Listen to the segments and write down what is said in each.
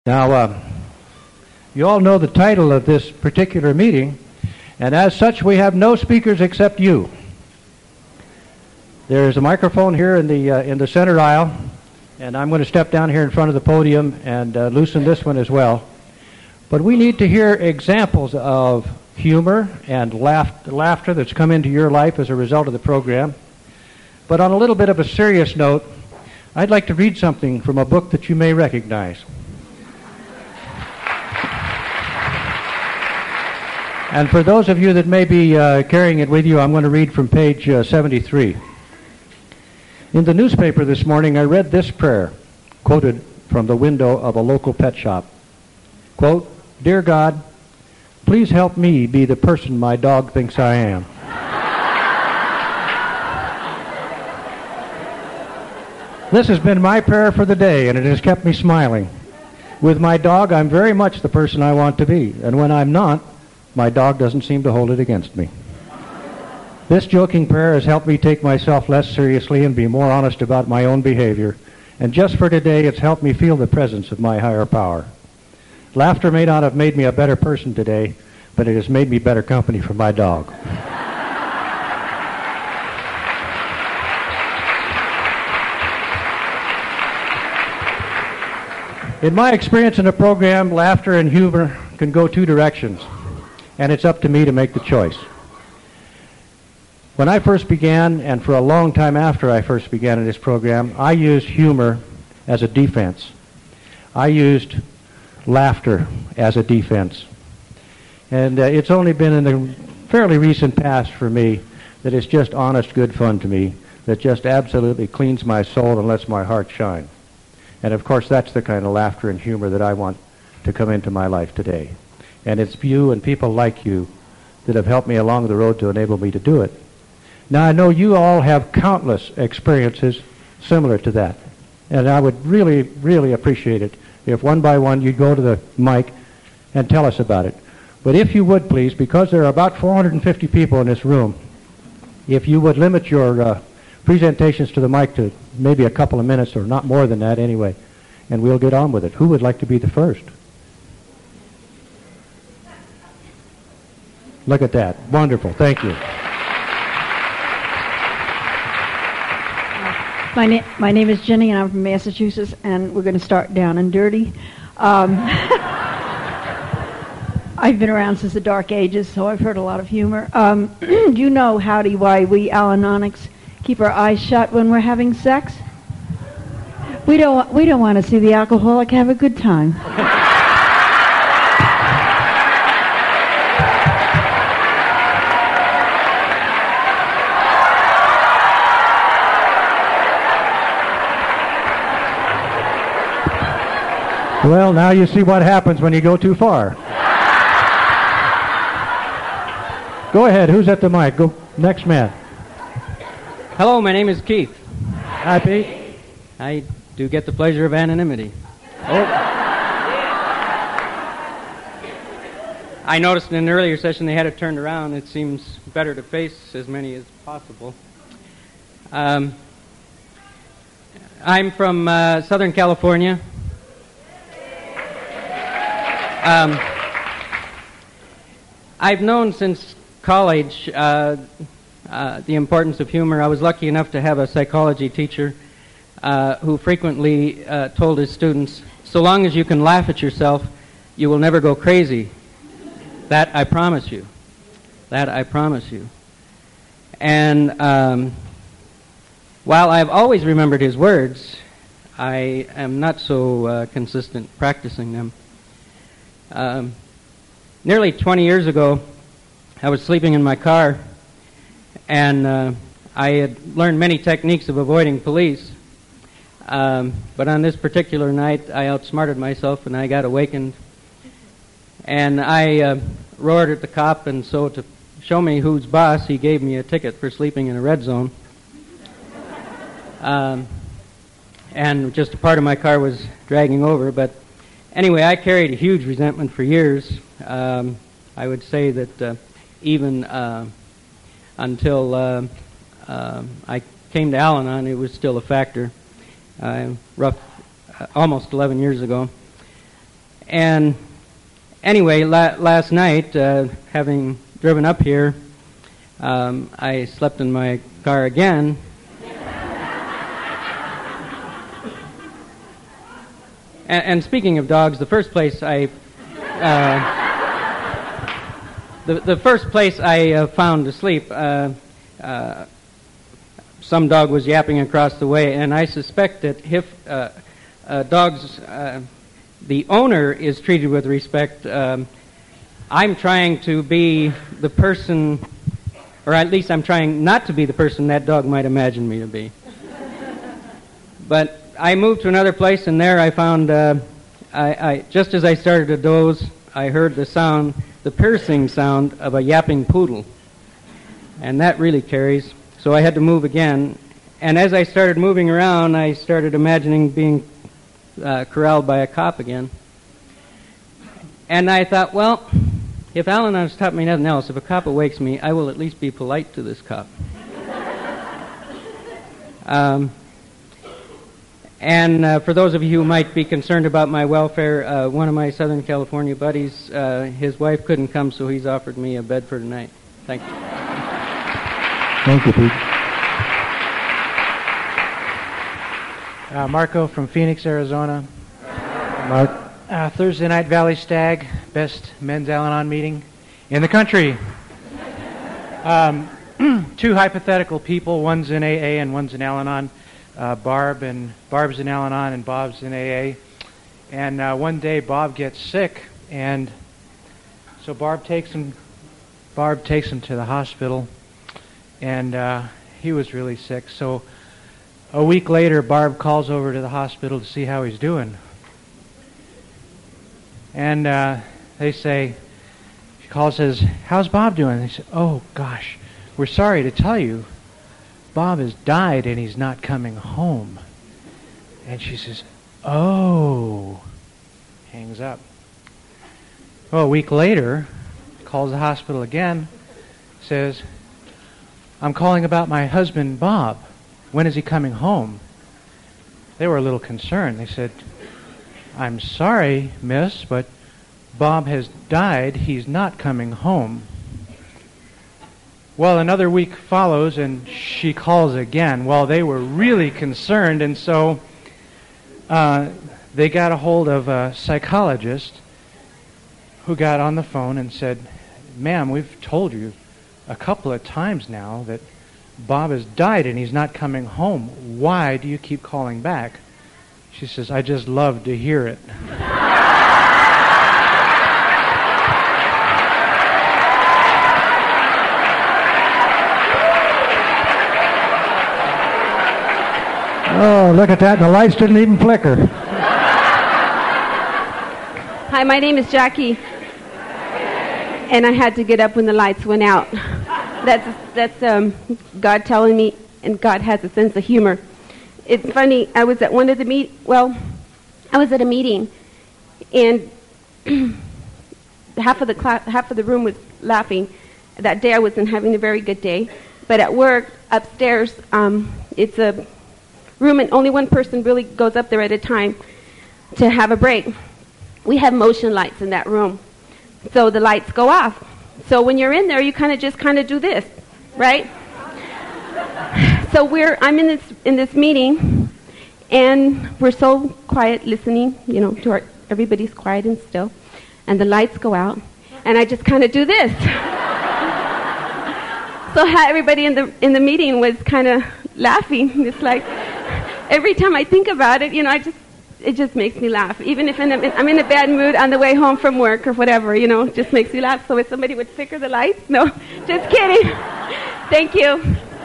Now, you all know the title of this particular meeting, and as such, we have no speakers except you. There's a microphone here in the center aisle, and I'm going to step down here in front of the podium and loosen this one as well. But we need to hear examples of humor and laughter that's come into your life as a result of the program. But on a little bit of a serious note, I'd like to read something from a book that you may recognize. And for those of you that may be carrying it with you, I'm going to read from page 73. In the newspaper this morning, I read this prayer, quoted from the window of a local pet shop. Quote, "Dear God, please help me be the person my dog thinks I am." This has been my prayer for the day, and it has kept me smiling. With my dog, I'm very much the person I want to be, and when I'm not, my dog doesn't seem to hold it against me. This joking prayer has helped me take myself less seriously and be more honest about my own behavior, and just for today, it's helped me feel the presence of my higher power. Laughter may not have made me a better person today, but it has made me better company for my dog. In my experience in a program, laughter and humor can go two directions, and it's up to me to make the choice. When I first began, and for a long time after I first began in this program, I used humor as a defense. I used laughter as a defense. And it's only been in the fairly recent past for me that it's just honest, good fun to me, that just absolutely cleans my soul and lets my heart shine. And of course, that's the kind of laughter and humor that I want to come into my life today. And it's you and people like you that have helped me along the road to enable me to do it. Now, I know you all have countless experiences similar to that. And I would really, really appreciate it if one by one you'd go to the mic and tell us about it. But if you would, please, because there are about 450 people in this room, if you would limit your presentations to the mic to maybe a couple of minutes or not more than that anyway, and we'll get on with it. Who would like to be the first? Look at that. Wonderful. Thank you. My name is Jenny, and I'm from Massachusetts, and we're going to start down and dirty. I've been around since the dark ages, so I've heard a lot of humor. Do you know, Howdy, why we Al-Anon-ics keep our eyes shut when we're having sex? We don't want to see the alcoholic have a good time. Well, now you see what happens when you go too far. Go ahead. Who's at the mic? Go next man. Hello, my name is Keith. Hi, Pete. I do get the pleasure of anonymity. Oh. I noticed in an earlier session they had it turned around. It seems better to face as many as possible. I'm from Southern California. I've known since college the importance of humor. I was lucky enough to have a psychology teacher who frequently told his students, so long as you can laugh at yourself, you will never go crazy. That I promise you. That I promise you. And while I've always remembered his words, I am not so consistent practicing them. Nearly 20 years ago, I was sleeping in my car, and I had learned many techniques of avoiding police, but on this particular night, I outsmarted myself, and I got awakened, and I roared at the cop, and so to show me who's boss, he gave me a ticket for sleeping in a red zone, and just a part of my car was dragging over, but anyway, I carried a huge resentment for years. I would say that even until I came to Al-Anon, it was still a factor. Almost 11 years ago. And anyway, last night, having driven up here, I slept in my car again. And speaking of dogs, the first place the first place I found to sleep, some dog was yapping across the way, and I suspect that if dogs, the owner is treated with respect, I'm trying to be the person, or at least I'm trying not to be the person that dog might imagine me to be. But I moved to another place, and there I found, I just as I started to doze, I heard the sound, the piercing sound of a yapping poodle. And that really carries. So I had to move again. And as I started moving around, I started imagining being corralled by a cop again. And I thought, well, if Al-Anon's taught me nothing else, if a cop awakes me, I will at least be polite to this cop. And for those of you who might be concerned about my welfare, one of my Southern California buddies, his wife couldn't come, so he's offered me a bed for tonight. Thank you. Thank you, Pete. Marco from Phoenix, Arizona. Mark. Thursday night Valley Stag, best men's Al-Anon meeting in the country. Two hypothetical people, one's in AA and one's in Al-Anon. Barb's in Al-Anon and Bob's in AA. And one day Bob gets sick, and so Barb takes him to the hospital, and he was really sick. So a week later, Barb calls over to the hospital to see how he's doing. And they say, she calls, says, "How's Bob doing?" They say, "Oh gosh, we're sorry to tell you, Bob has died and he's not coming home." And she says, "Oh," hangs up. Well, a week later, calls the hospital again, says, "I'm calling about my husband, Bob. When is he coming home?" They were a little concerned. They said, "I'm sorry, miss, but Bob has died. He's not coming home." Well, another week follows, and she calls again. Well, they were really concerned, and so they got a hold of a psychologist who got on the phone and said, "Ma'am, we've told you a couple of times now that Bob has died and he's not coming home. Why do you keep calling back?" She says, "I just love to hear it." Oh, look at that. The lights didn't even flicker. Hi, my name is Jackie, and I had to get up when the lights went out. That's God telling me, and God has a sense of humor. It's funny, I was at I was at a meeting, and half of the room was laughing. That day I wasn't having a very good day, but at work, upstairs, it's a room, and only one person really goes up there at a time to have a break. We have motion lights in that room, so the lights go off. So when you're in there, you kind of do this, right? So I'm in this meeting, and we're so quiet, listening, to everybody's quiet and still, and the lights go out, and I just kind of do this. So everybody in the meeting was kind of laughing. It's like every time I think about it, it just makes me laugh. Even if I'm in a bad mood on the way home from work or whatever, it just makes me laugh. So if somebody would flicker the lights, no, just kidding. Thank you.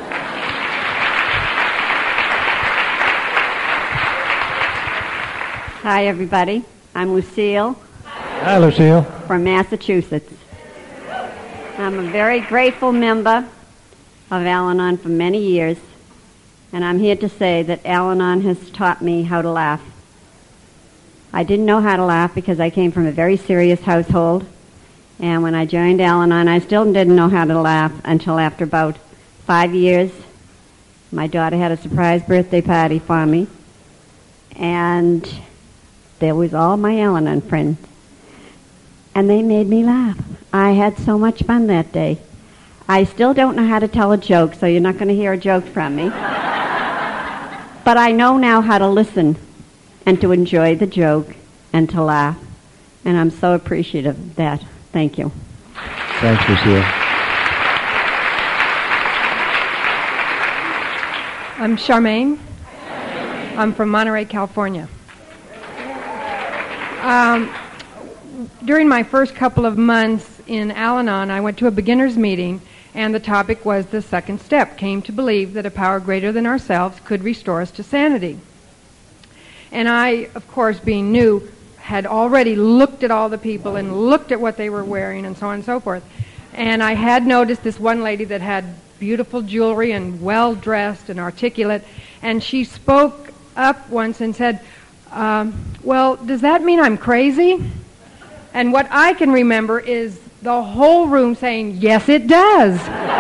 Hi, everybody. I'm Lucille. Hi, Lucille. From Massachusetts. I'm a very grateful member of Al-Anon for many years, and I'm here to say that Al-Anon has taught me how to laugh. I didn't know how to laugh because I came from a very serious household, and when I joined Al-Anon, I still didn't know how to laugh until after about 5 years. My daughter had a surprise birthday party for me, and there was all my Al-Anon friends and they made me laugh. I had so much fun that day. I still don't know how to tell a joke, so you're not going to hear a joke from me. But I know now how to listen and to enjoy the joke and to laugh. And I'm so appreciative of that. Thank you. Thanks, Lucille. I'm Charmaine. I'm from Monterey, California. During my first couple of months in Al-Anon, I went to a beginner's meeting, and the topic was the second step, came to believe that a power greater than ourselves could restore us to sanity. And I, of course, being new, had already looked at all the people and looked at what they were wearing and so on and so forth. And I had noticed this one lady that had beautiful jewelry and well-dressed and articulate, and she spoke up once and said, well, does that mean I'm crazy? And what I can remember is the whole room saying, yes, it does.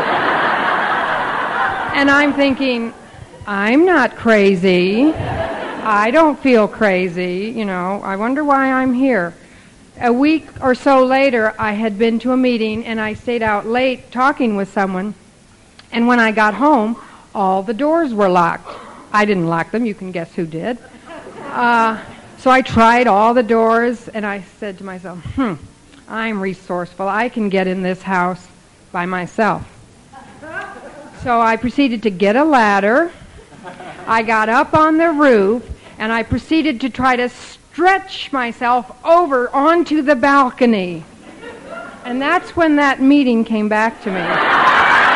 And I'm thinking, I'm not crazy. I don't feel crazy. You know, I wonder why I'm here. A week or so later, I had been to a meeting, and I stayed out late talking with someone. And when I got home, all the doors were locked. I didn't lock them. You can guess who did. So I tried all the doors, and I said to myself, I'm resourceful. I can get in this house by myself. So I proceeded to get a ladder. I got up on the roof, and I proceeded to try to stretch myself over onto the balcony. And that's when that meeting came back to me.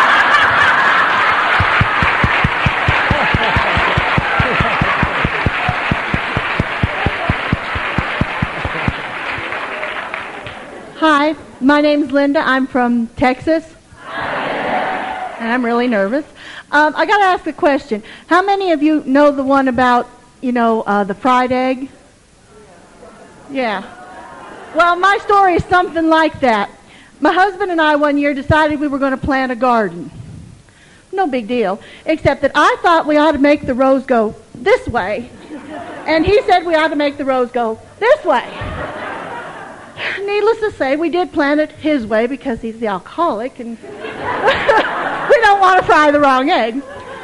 Hi, my name's Linda. I'm from Texas. And I'm really nervous. I got to ask a question. How many of you know the one about, the fried egg? Yeah. Well, my story is something like that. My husband and I one year decided we were going to plant a garden. No big deal, except that I thought we ought to make the rows go this way. And he said we ought to make the rows go this way. Needless to say, we did plant it his way because he's the alcoholic, and we don't want to fry the wrong egg.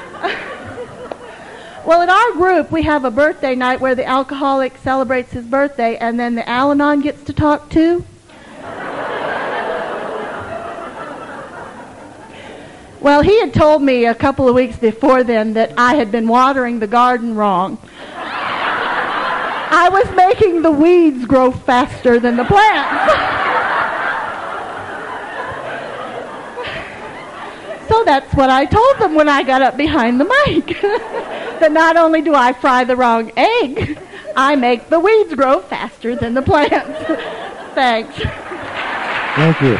Well, in our group, we have a birthday night where the alcoholic celebrates his birthday, and then the Al-Anon gets to talk too. Well, he had told me a couple of weeks before then that I had been watering the garden wrong. I was making the weeds grow faster than the plants. So that's what I told them when I got up behind the mic. That not only do I fry the wrong egg, I make the weeds grow faster than the plants. Thanks. Thank you.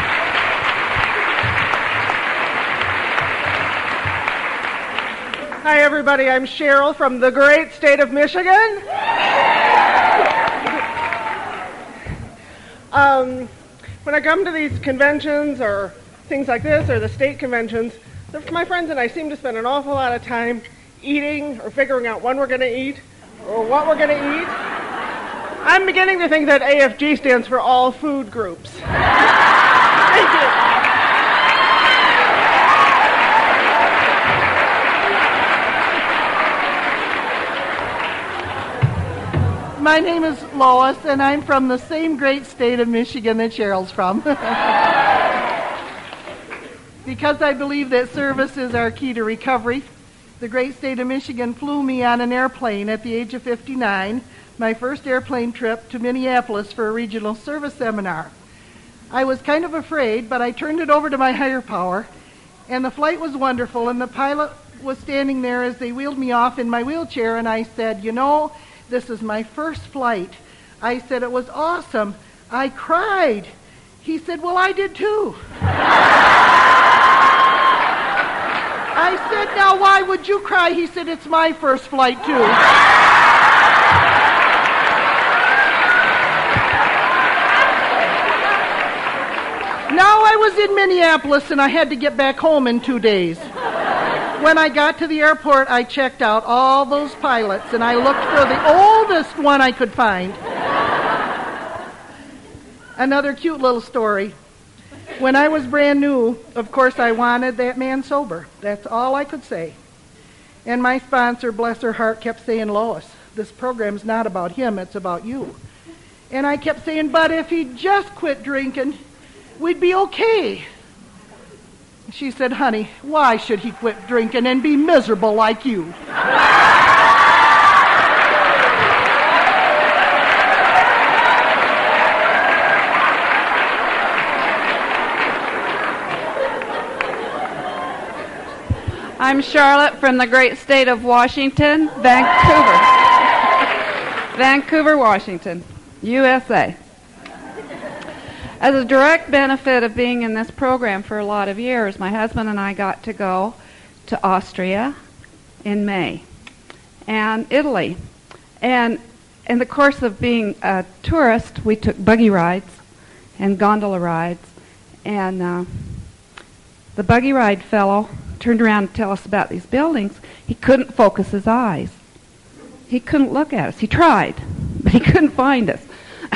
Hi, everybody. I'm Cheryl from the great state of Michigan. When I come to these conventions or things like this or the state conventions, my friends and I seem to spend an awful lot of time eating or figuring out when we're going to eat or what we're going to eat. I'm beginning to think that AFG stands for all food groups. Thank you. My name is Lois, and I'm from the same great state of Michigan that Cheryl's from. Because I believe that service is our key to recovery, the great state of Michigan flew me on an airplane at the age of 59, my first airplane trip to Minneapolis for a regional service seminar. I was kind of afraid, but I turned it over to my higher power, and the flight was wonderful, and the pilot was standing there as they wheeled me off in my wheelchair, and I said, this is my first flight. I said, it was awesome. I cried. He said, well, I did too. I said, now why would you cry? He said, it's my first flight too. Now I was in Minneapolis and I had to get back home in 2 days. When I got to the airport, I checked out all those pilots, and I looked for the oldest one I could find. Another cute little story. When I was brand new, of course, I wanted that man sober. That's all I could say. And my sponsor, bless her heart, kept saying, Lois, this program's not about him, it's about you. And I kept saying, but if he just quit drinking, we'd be okay. She said, honey, why should he quit drinking and be miserable like you? I'm Charlotte from the great state of Washington, Vancouver. Vancouver, Washington, USA. As a direct benefit of being in this program for a lot of years, my husband and I got to go to Austria in May and Italy. And in the course of being a tourist, we took buggy rides and gondola rides. And the buggy ride fellow turned around to tell us about these buildings. He couldn't focus his eyes. He couldn't look at us. He tried, but he couldn't find us.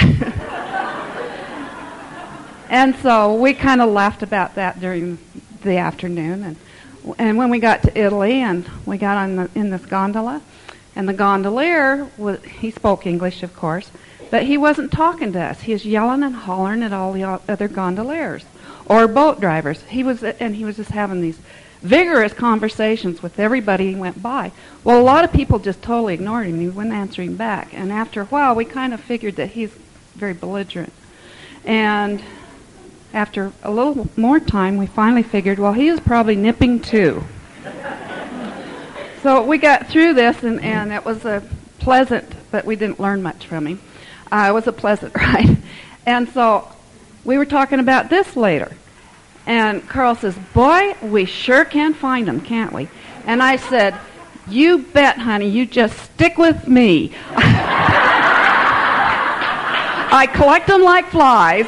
And so we kind of laughed about that during the afternoon. And when we got to Italy and we got in this gondola, and the gondolier, he spoke English, of course, but he wasn't talking to us. He was yelling and hollering at all the other gondoliers or boat drivers. He was just having these vigorous conversations with everybody he went by. Well, a lot of people just totally ignored him. He wouldn't answer him back. And after a while, we kind of figured that he's very belligerent. And after a little more time, we finally figured, well, he was probably nipping too. So we got through this, and it was a pleasant, but we didn't learn much from him. It was a pleasant ride. And so we were talking about this later. And Carl says, boy, we sure can find them, can't we? And I said, you bet, honey, you just stick with me. I collect them like flies.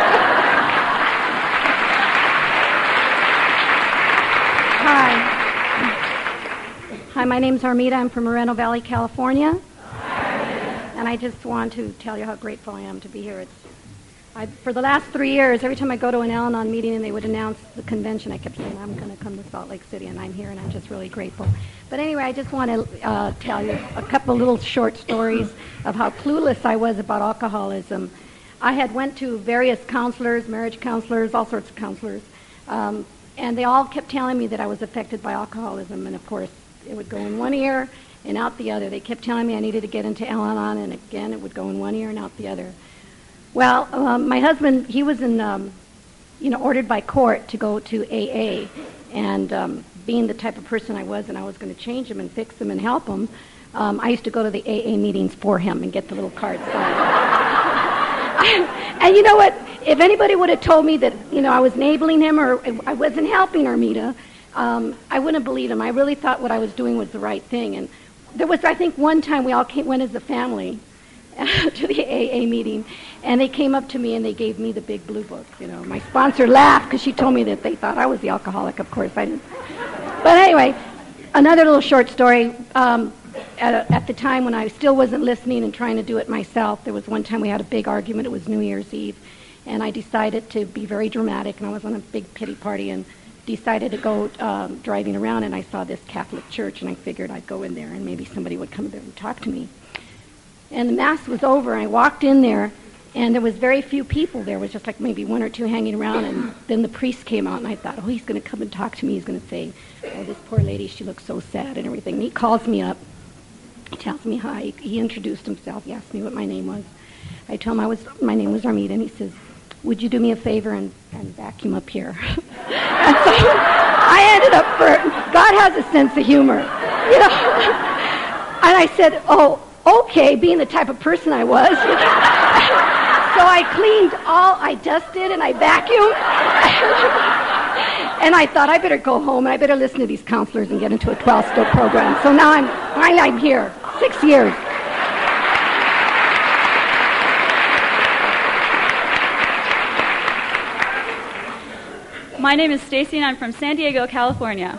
Hi, my name's Armida. I'm from Moreno Valley, California. And I just want to tell you how grateful I am to be here. For the last 3 years, every time I go to an Al-Anon meeting and they would announce the convention, I kept saying, I'm going to come to Salt Lake City, and I'm here, and I'm just really grateful. But anyway, I just want to tell you a couple of little short stories of how clueless I was about alcoholism. I had went to various counselors, marriage counselors, all sorts of counselors, and they all kept telling me that I was affected by alcoholism, and of course, it would go in one ear and out the other. They kept telling me I needed to get into Al-Anon, and again, it would go in one ear and out the other. Well, my husband, he was ordered by court to go to AA, and being the type of person I was, and I was going to change him and fix him and help him, I used to go to the AA meetings for him and get the little cards signed. And you know what? If anybody would have told me that, I was enabling him or I wasn't helping Armida, I wouldn't have believed him. I really thought what I was doing was the right thing. And there was, I think, one time we all went as a family to the AA meeting, and they came up to me and they gave me the big blue book. My sponsor laughed because she told me that they thought I was the alcoholic. Of course, I didn't. But anyway, another little short story. At the time when I still wasn't listening and trying to do it myself, there was one time we had a big argument. It was New Year's Eve, and I decided to be very dramatic, and I was on a big pity party and decided to go driving around, and I saw this Catholic church, and I figured I'd go in there and maybe somebody would come there and talk to me. And the Mass was over, and I walked in there, and there was very few people there. It was just like maybe one or two hanging around, and then the priest came out, and I thought, oh, he's going to come and talk to me. He's going to say, oh, this poor lady, she looks so sad and everything. And he calls me up. He tells me hi. He introduced himself. He asked me what my name was. I told him my name was Armida, and he says, would you do me a favor and vacuum up here? And so I ended up, God has a sense of humor, And I said, oh, okay, being the type of person I was. So I dusted and I vacuumed. And I thought I better go home and I better listen to these counselors and get into a 12-step program. So now I'm here, 6 years. My name is Stacy, and I'm from San Diego, California.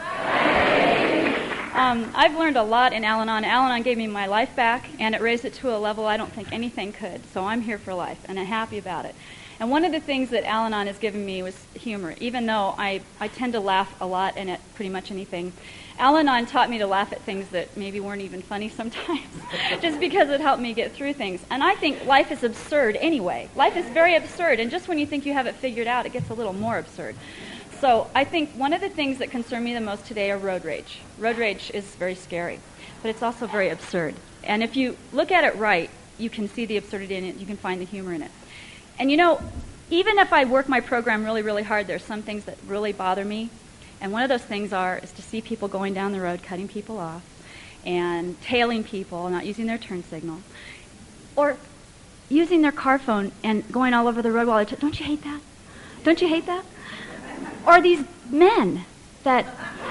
I've learned a lot in Al-Anon. Al-Anon gave me my life back, and it raised it to a level I don't think anything could. So I'm here for life, and I'm happy about it. And one of the things that Al-Anon has given me was humor. Even though I tend to laugh a lot and at pretty much anything, Al-Anon taught me to laugh at things that maybe weren't even funny sometimes, just because it helped me get through things. And I think life is absurd anyway. Life is very absurd, and just when you think you have it figured out, it gets a little more absurd. So I think one of the things that concern me the most today are road rage. Road rage is very scary, but it's also very absurd. And if you look at it right, you can see the absurdity in it, you can find the humor in it. And you know, even if I work my program really, really hard, there's some things that really bother me. And one of those things is to see people going down the road, cutting people off, and tailing people, not using their turn signal, or using their car phone and going all over the road while they're don't you hate that? Don't you hate that? Or these men that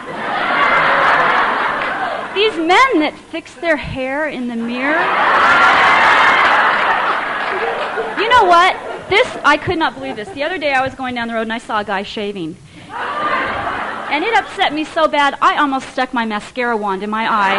fix their hair in the mirror. You know what? I could not believe this. The other day I was going down the road and I saw a guy shaving. And it upset me so bad, I almost stuck my mascara wand in my eye.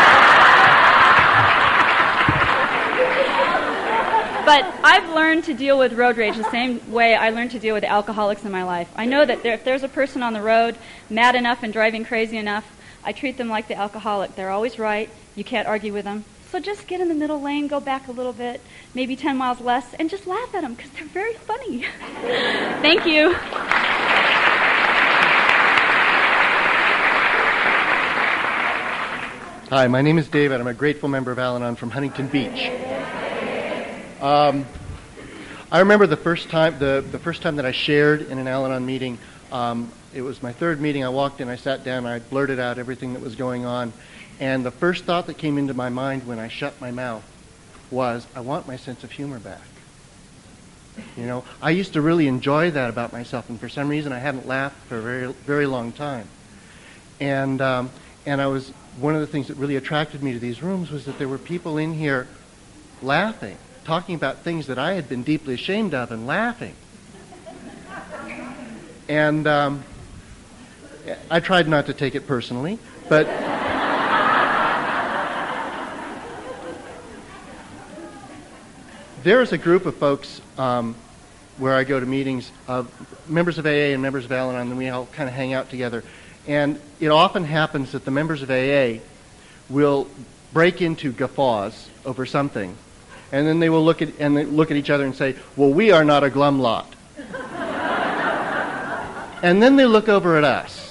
But I've learned to deal with road rage the same way I learned to deal with alcoholics in my life. I know that if there's a person on the road mad enough and driving crazy enough, I treat them like the alcoholic. They're always right. You can't argue with them. So just get in the middle lane, go back a little bit, maybe 10 miles less, and just laugh at them because they're very funny. Thank you. Hi, my name is David. I'm a grateful member of Al-Anon from Huntington Beach. I remember the first time that I shared in an Al-Anon meeting. It was my third meeting. I walked in, I sat down, I blurted out everything that was going on. And the first thought that came into my mind when I shut my mouth was, I want my sense of humor back. You know, I used to really enjoy that about myself, and for some reason I hadn't laughed for a very, very long time. And I was, one of the things that really attracted me to these rooms was that there were people in here laughing, talking about things that I had been deeply ashamed of and laughing. And I tried not to take it personally, but there's a group of folks where I go to meetings of members of AA and members of Al-Anon, and we all kind of hang out together. And it often happens that the members of AA will break into guffaws over something, and then they will look at each other and say, "Well, we are not a glum lot." And then they look over at us.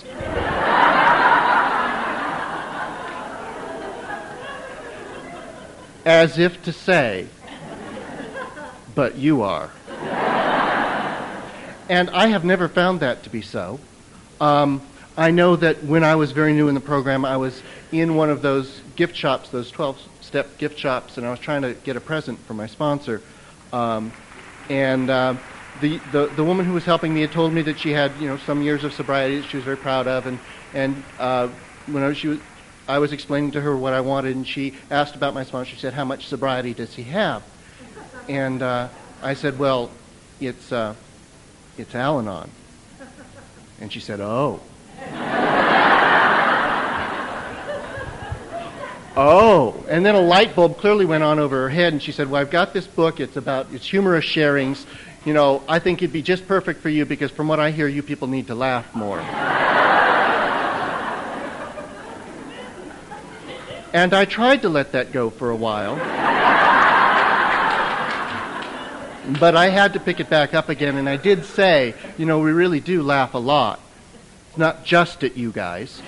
As if to say, "But you are." And I have never found that to be so. I know that when I was very new in the program, I was in one of those gift shops, those 12-step gift shops, and I was trying to get a present for my sponsor. The woman who was helping me had told me that she had, some years of sobriety that she was very proud of, and when I was explaining to her what I wanted, and she asked about my sponsor. She said, "How much sobriety does he have?" And I said, "Well, it's Al-Anon." And she said, "Oh." Oh, and then a light bulb clearly went on over her head, and she said, "Well, I've got this book. It's humorous sharings. I think it'd be just perfect for you because from what I hear, you people need to laugh more." And I tried to let that go for a while, but I had to pick it back up again, and I did say, we really do laugh a lot. It's not just at you guys.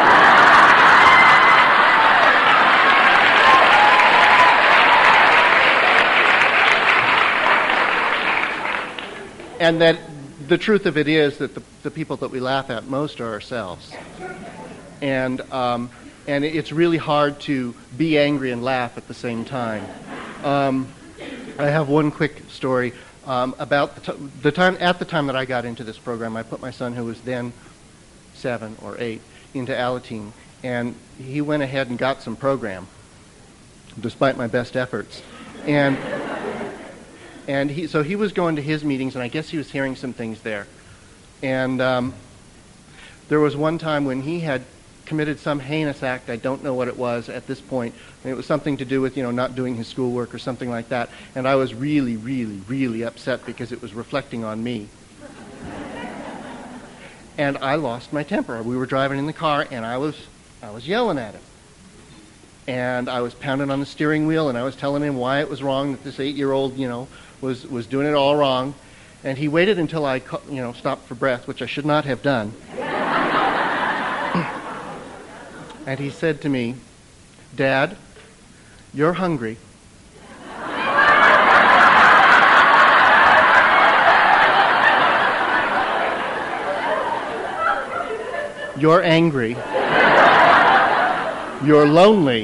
And that the truth of it is that the people that we laugh at most are ourselves. And it's really hard to be angry and laugh at the same time. I have one quick story about the time that I got into this program. I put my son, who was then 7 or 8, into Alateen, and he went ahead and got some program, despite my best efforts. And he was going to his meetings, and I guess he was hearing some things there. And there was one time when he had committed some heinous act. I don't know what it was at this point. It was something to do with, not doing his schoolwork or something like that. And I was really, really, really upset because it was reflecting on me. And I lost my temper. We were driving in the car, and I was yelling at him. And I was pounding on the steering wheel, and I was telling him why it was wrong, that this 8-year-old, was doing it all wrong. And he waited until I, stopped for breath, which I should not have done. And he said to me, "Dad, you're hungry. You're angry. You're lonely.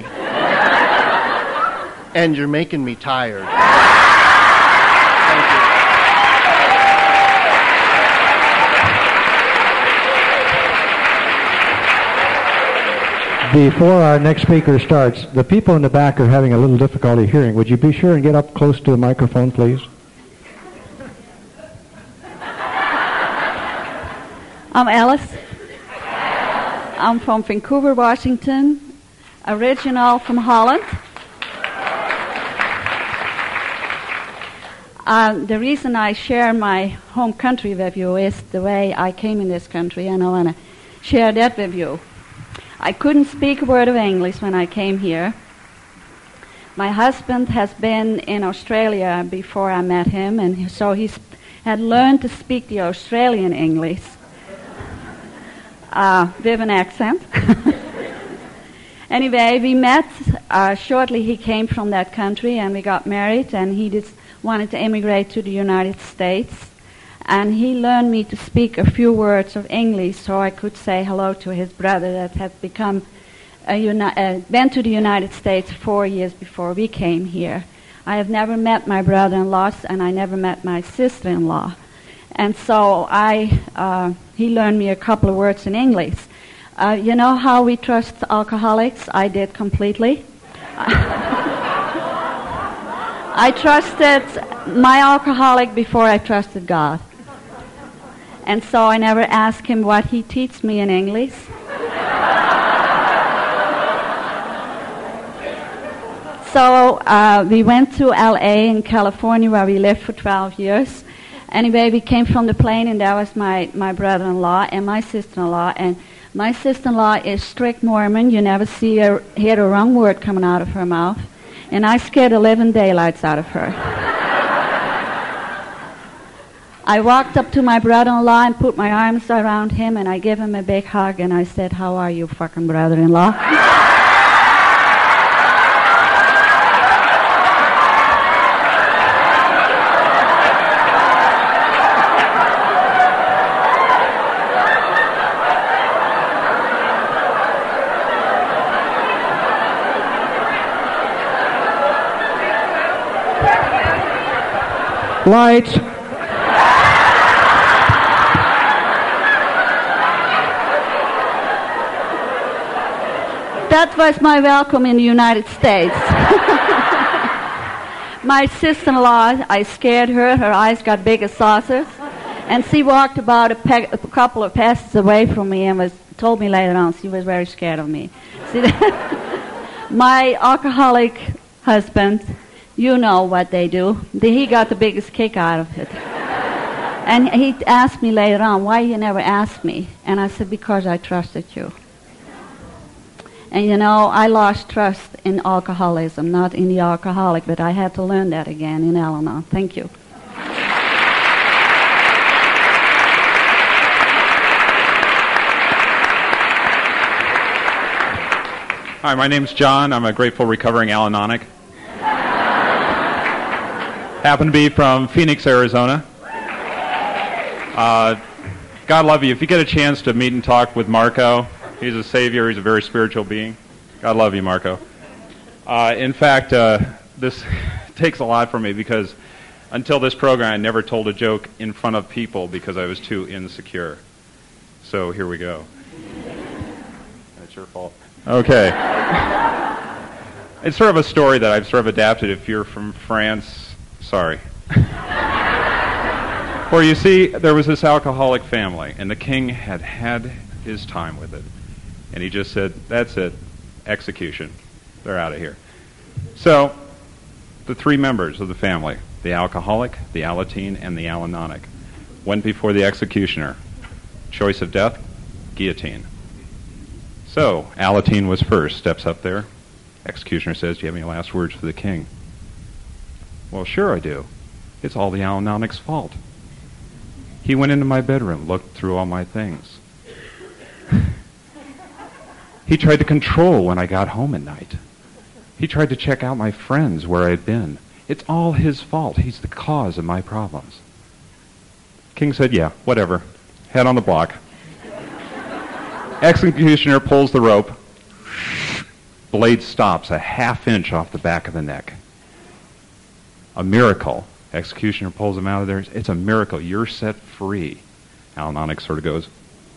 And you're making me tired." Before our next speaker starts, the people in the back are having a little difficulty hearing. Would you be sure and get up close to the microphone, please? I'm Alice. I'm from Vancouver, Washington, original from Holland. The reason I share my home country with you is the way I came in this country, and I want to share that with you. I couldn't speak a word of English when I came here. My husband has been in Australia before I met him, and so he had learned to speak the Australian English with an accent. Anyway, we met shortly. He came from that country, and we got married, and he just wanted to immigrate to the United States. And he learned me to speak a few words of English so I could say hello to his brother that had been to the United States 4 years before we came here. I have never met my brother-in-law, and I never met my sister-in-law. And so he learned me a couple of words in English. You know how we trust alcoholics? I did completely. I trusted my alcoholic before I trusted God. And so I never asked him what he teaches me in English. So we went to L.A. in California, where we lived for 12 years. Anyway, we came from the plane, and that was my brother-in-law and my sister-in-law. And my sister-in-law is strict Mormon. You never hear the wrong word coming out of her mouth. And I scared the living daylights out of her. I walked up to my brother-in-law and put my arms around him, and I gave him a big hug, and I said, "How are you, fucking brother-in-law?" Lights. That was my welcome in the United States. My sister-in-law, I scared her. Her eyes got big as saucers. And she walked about a couple of paces away from me and told me later on she was very scared of me. See, my alcoholic husband, you know what they do. He got the biggest kick out of it. And he asked me later on, "Why you never asked me?" And I said, "Because I trusted you." And I lost trust in alcoholism, not in the alcoholic, but I had to learn that again in Al-Anon. Thank you. Hi, my name's John. I'm a grateful recovering Al-Anonic. Happen to be from Phoenix, Arizona. God love you. If you get a chance to meet and talk with Marco, he's a savior. He's a very spiritual being. God love you, Marco. In fact, this takes a lot from me because until this program, I never told a joke in front of people because I was too insecure. So here we go. It's your fault. Okay. It's sort of a story that I've sort of adapted. If you're from France, sorry. Where you see, there was this alcoholic family, and the king had his time with it. And he just said, that's it, execution. They're out of here. So, the three members of the family, the alcoholic, the Alateen, and the Alanonic, went before the executioner. Choice of death, guillotine. So, Alateen was first, steps up there. Executioner says, do you have any last words for the king? Well, sure I do. It's all the Alanonic's fault. He went into my bedroom, looked through all my things. He tried to control when I got home at night. He tried to check out my friends where I'd been. It's all his fault. He's the cause of my problems. King said, yeah, whatever. Head on the block. Executioner pulls the rope. Blade stops a half-inch off the back of the neck. A miracle. Executioner pulls him out of there. It's a miracle. You're set free. Alanonic sort of goes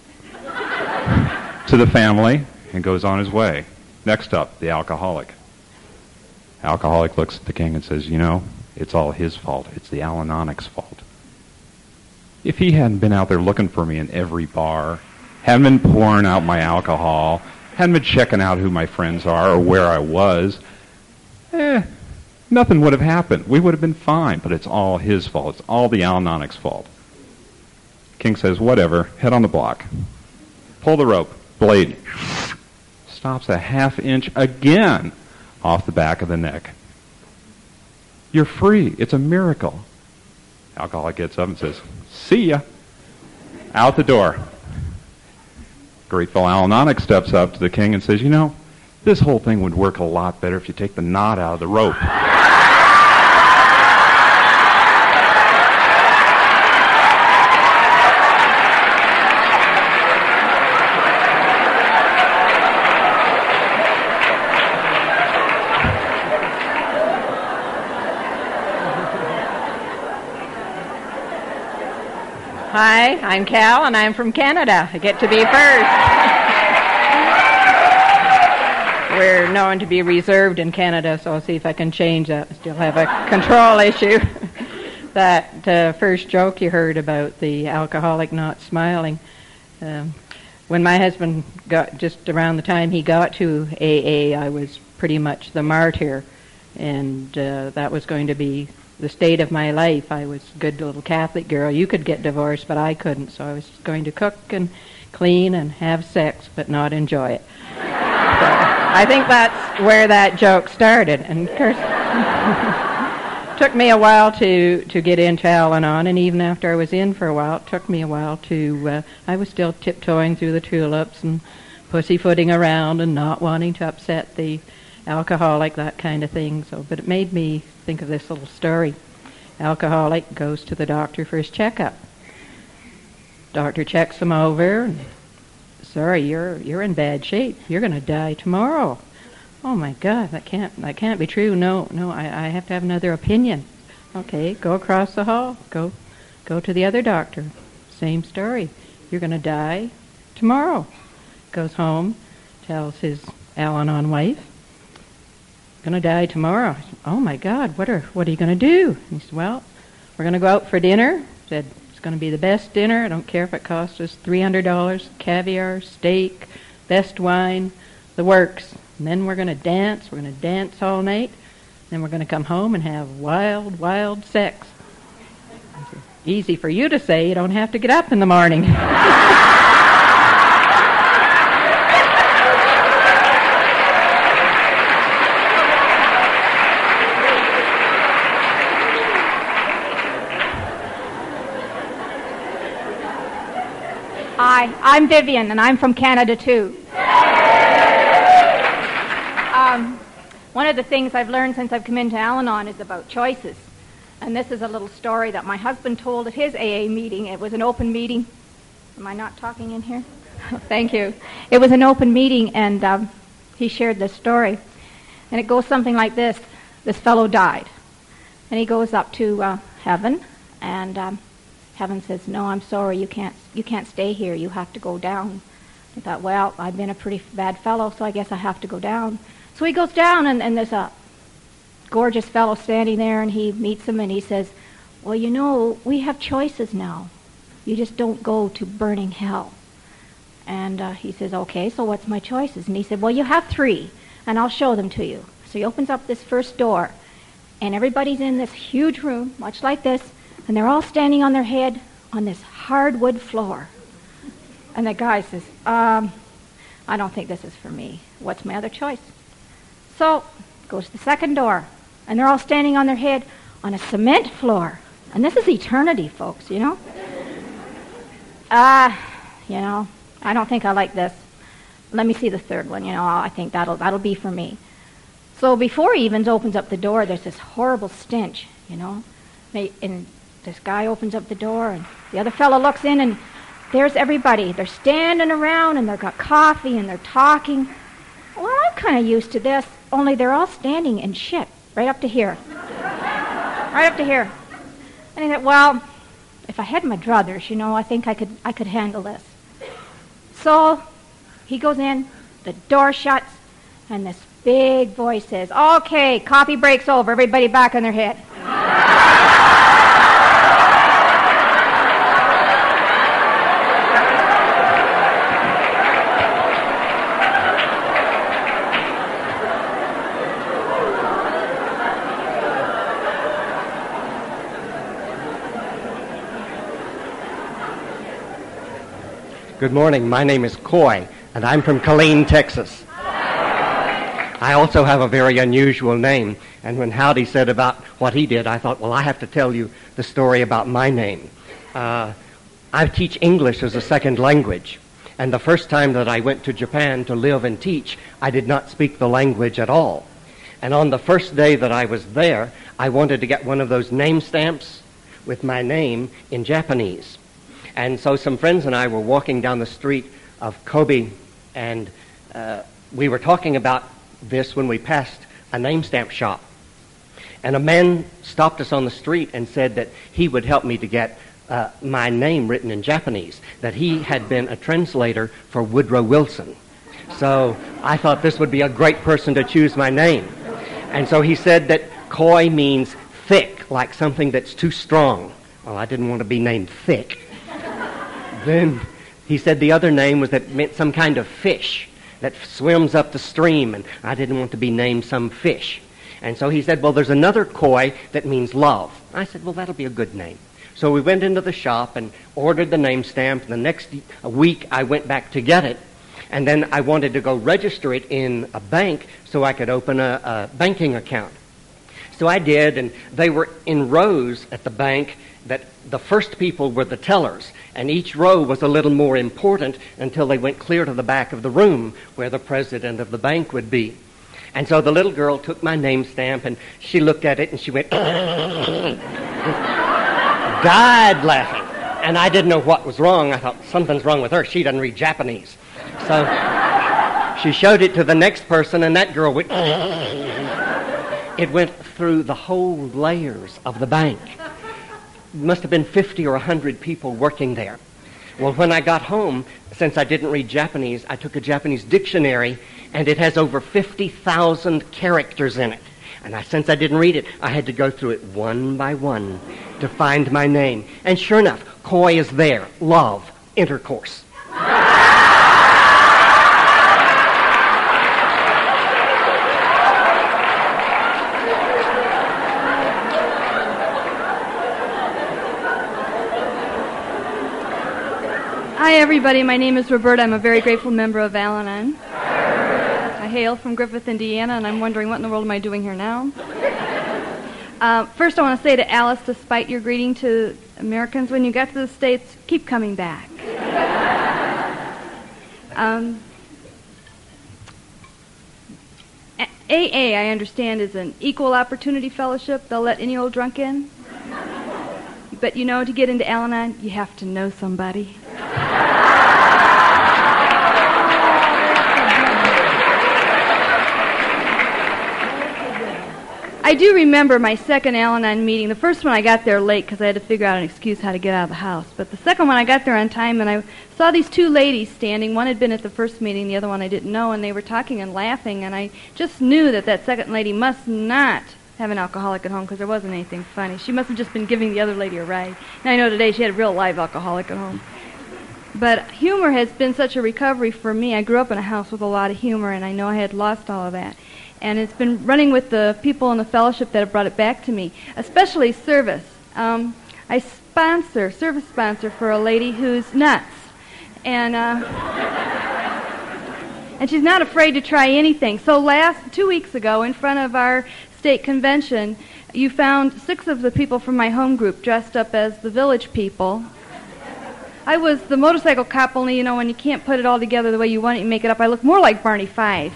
to the family and goes on his way. Next up, the alcoholic. Alcoholic looks at the king and says, you know, it's all his fault. It's the Alanonic's fault. If he hadn't been out there looking for me in every bar, hadn't been pouring out my alcohol, hadn't been checking out who my friends are or where I was, nothing would have happened. We would have been fine, but it's all his fault. It's all the Alanonic's fault. King says, whatever, head on the block. Pull the rope. Blade stops a half-inch again off the back of the neck. You're free. It's a miracle. Alcoholic gets up and says, see ya. Out the door. Grateful Alanonic steps up to the king and says, you know, this whole thing would work a lot better if you take the knot out of the rope. Hi, I'm Cal, and I'm from Canada. I get to be first. We're known to be reserved in Canada, so I'll see if I can change that. Still have a control issue. That first joke you heard about the alcoholic not smiling. When my husband got, just around the time he got to AA, I was pretty much the martyr, and that was going to be the state of my life. I was a good little Catholic girl. You could get divorced, but I couldn't. So I was going to cook and clean and have sex, but not enjoy it. So I think that's where that joke started. And of course, it took me a while to get into Al-Anon, and even after I was in for a while, it took me a while to, I was still tiptoeing through the tulips and pussyfooting around and not wanting to upset the alcoholic, that kind of thing. So, but it made me think of this little story. Alcoholic goes to the doctor for his checkup. Doctor checks him over. And, sorry, you're in bad shape. You're going to die tomorrow. Oh my God, that can't be true. No, I have to have another opinion. Okay, go across the hall. Go to the other doctor. Same story. You're going to die tomorrow. Goes home, tells his Al-Anon wife, going to die tomorrow. I said, oh my God, what are you going to do? And he said, well, we're going to go out for dinner. Said, it's going to be the best dinner. I don't care if it costs us $300, caviar, steak, best wine, the works. And then we're going to dance. We're going to dance all night. Then we're going to come home and have wild, wild sex. I said, easy for you to say. You don't have to get up in the morning. Hi, I'm Vivian, and I'm from Canada, too. One of the things I've learned since I've come into Al-Anon is about choices. And this is a little story that my husband told at his AA meeting. It was an open meeting. Am I not talking in here? Thank you. It was an open meeting, and he shared this story. And it goes something like this. This fellow died. And he goes up to heaven, and heaven says, no, I'm sorry, you can't stay here. You have to go down. I thought, well, I've been a pretty bad fellow, so I guess I have to go down. So he goes down, and there's a gorgeous fellow standing there, and he meets him, and he says, well, you know, we have choices now. You just don't go to burning hell. And he says, okay, so what's my choices? And he said, well, you have 3, and I'll show them to you. So he opens up this first door, and everybody's in this huge room, much like this, and they're all standing on their head on this hardwood floor. And the guy says, I don't think this is for me. What's my other choice? So goes to the second door, and they're all standing on their head on a cement floor. And this is eternity, folks, you know? I don't think I like this. Let me see the third one, I think that'll be for me. So before he even opens up the door, there's this horrible stench, and this guy opens up the door, and the other fellow looks in, and there's everybody. They're standing around, and they've got coffee, and they're talking. Well, I'm kind of used to this, only they're all standing in shit right up to here. Right up to here. And he said, well, if I had my druthers, I think I could handle this. So he goes in, the door shuts, and this big voice says, okay, coffee break's over, everybody back on their head. Good morning. My name is Coy, and I'm from Killeen, Texas. I also have a very unusual name, and when Howdy said about what he did, I thought, well, I have to tell you the story about my name. I teach English as a second language, and the first time that I went to Japan to live and teach, I did not speak the language at all. And on the first day that I was there, I wanted to get one of those name stamps with my name in Japanese. And so some friends and I were walking down the street of Kobe, and we were talking about this when we passed a name stamp shop. And a man stopped us on the street and said that he would help me to get my name written in Japanese, that he had been a translator for Woodrow Wilson. So I thought this would be a great person to choose my name. And so he said that Koi means thick, like something that's too strong. Well, I didn't want to be named Thick. Then he said the other name was that meant some kind of fish that swims up the stream, and I didn't want to be named some fish. And so he said, well, there's another Koi that means love. I said, well, that'll be a good name. So we went into the shop and ordered the name stamp. The next week I went back to get it, and then I wanted to go register it in a bank so I could open a banking account. So I did, and they were in rows at the bank that the first people were the tellers, and each row was a little more important until they went clear to the back of the room where the president of the bank would be. And so the little girl took my name stamp, and she looked at it, and she went, died laughing. And I didn't know what was wrong. I thought, something's wrong with her. She doesn't read Japanese. So she showed it to the next person, and that girl went, it went through the whole layers of the bank. Must have been 50 or 100 people working there. Well, when I got home, since I didn't read Japanese, I took a Japanese dictionary, and it has over 50,000 characters in it. And since I didn't read it, I had to go through it one by one to find my name. And sure enough, Koi is there. Love, intercourse. Hi, everybody. My name is Roberta. I'm a very grateful member of Al-Anon. I hail from Griffith, Indiana, and I'm wondering what in the world am I doing here now? First, I want to say to Alice, despite your greeting to Americans when you get to the States, keep coming back. AA, I understand, is an equal opportunity fellowship. They'll let any old drunk in. But you know, to get into Al-Anon, you have to know somebody. I do remember my second Al-Anon meeting. The first one I got there late because I had to figure out an excuse how to get out of the house. But the second one I got there on time, and I saw these two ladies standing. One had been at the first meeting, the other one I didn't know, and they were talking and laughing, and I just knew that that second lady must not have an alcoholic at home because there wasn't anything funny. She must have just been giving the other lady a ride. Now I know today she had a real live alcoholic at home. But humor has been such a recovery for me. I grew up in a house with a lot of humor, and I know I had lost all of that. And it's been running with the people in the fellowship that have brought it back to me, especially service. I service sponsor for a lady who's nuts. And she's not afraid to try anything. So 2 weeks ago, in front of our state convention, you found 6 of the people from my home group dressed up as the village people. I was the motorcycle cop, only, you know, when you can't put it all together the way you want it, you make it up. I look more like Barney Fife.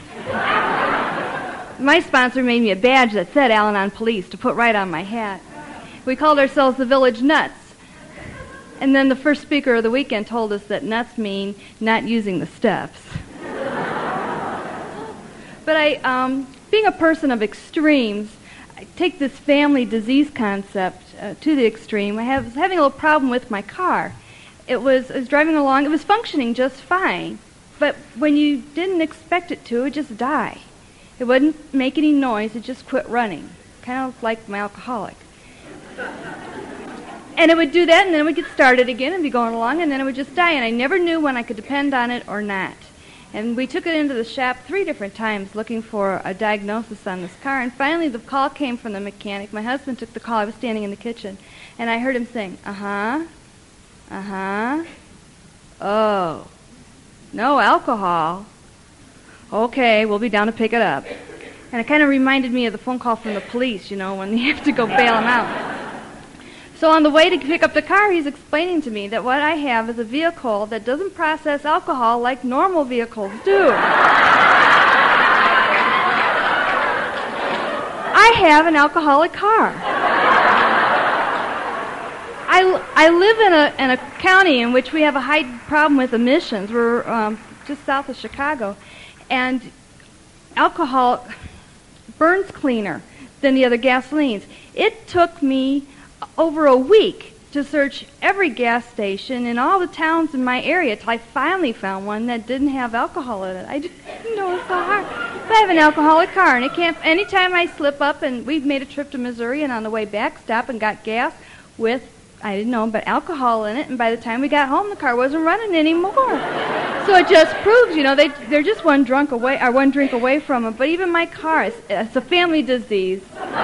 My sponsor made me a badge that said Al-Anon Police to put right on my hat. We called ourselves the Village Nuts. And then the first speaker of the weekend told us that nuts mean not using the steps. But being a person of extremes, I take this family disease concept to the extreme. I was having a little problem with my car. I was driving along. It was functioning just fine. But when you didn't expect it to, it would just die. It wouldn't make any noise. It just quit running, kind of like my alcoholic. And it would do that, and then it would get started again and be going along, and then it would just die. And I never knew when I could depend on it or not. And we took it into the shop 3 different times looking for a diagnosis on this car. And finally the call came from the mechanic. My husband took the call. I was standing in the kitchen. And I heard him saying, uh-huh, uh-huh, oh, no alcohol. Okay, we'll be down to pick it up. And it kind of reminded me of the phone call from the police, you know, when you have to go bail them out. So on the way to pick up the car, he's explaining to me that what I have is a vehicle that doesn't process alcohol like normal vehicles do. I have an alcoholic car. I live in a county in which we have a high problem with emissions. We're just south of Chicago. And alcohol burns cleaner than the other gasolines. It took me over a week to search every gas station in all the towns in my area till I finally found one that didn't have alcohol in it. I just didn't know it was so hard. But I have an alcoholic car, and it can't. Anytime I slip up, and we've made a trip to Missouri, and on the way back, stop and got gas with, I didn't know, but alcohol in it. And by the time we got home, the car wasn't running anymore. So it just proves, you know, they're just one drink away from them. But even my car, it's a family disease.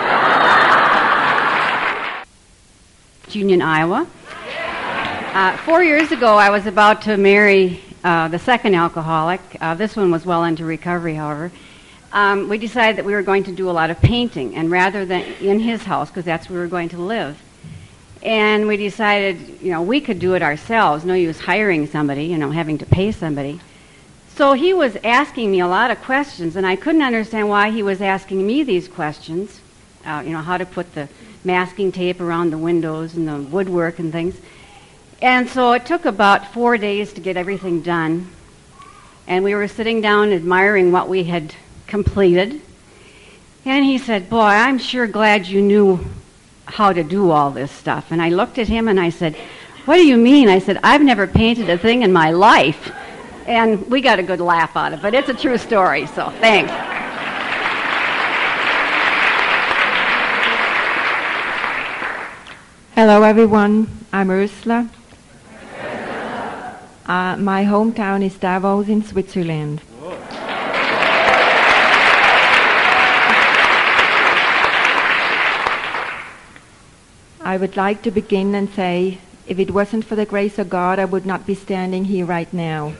Union, Iowa. 4 years ago, I was about to marry the second alcoholic. This one was well into recovery, however. We decided that we were going to do a lot of painting, and rather than in his house, because that's where we were going to live. And we decided, you know, we could do it ourselves. No use hiring somebody, you know, having to pay somebody. So he was asking me a lot of questions, and I couldn't understand why he was asking me these questions. You know, how to put the masking tape around the windows and the woodwork and things. And so it took about 4 days to get everything done. And we were sitting down admiring what we had completed. And he said, "Boy, I'm sure glad you knew how to do all this stuff." And I looked at him and I said, "What do you mean?" I said, "I've never painted a thing in my life." And we got a good laugh out of it. It's a true story, so thanks. Hello, everyone. I'm Ursula. My hometown is Davos in Switzerland. I would like to begin and say, if it wasn't for the grace of God, I would not be standing here right now.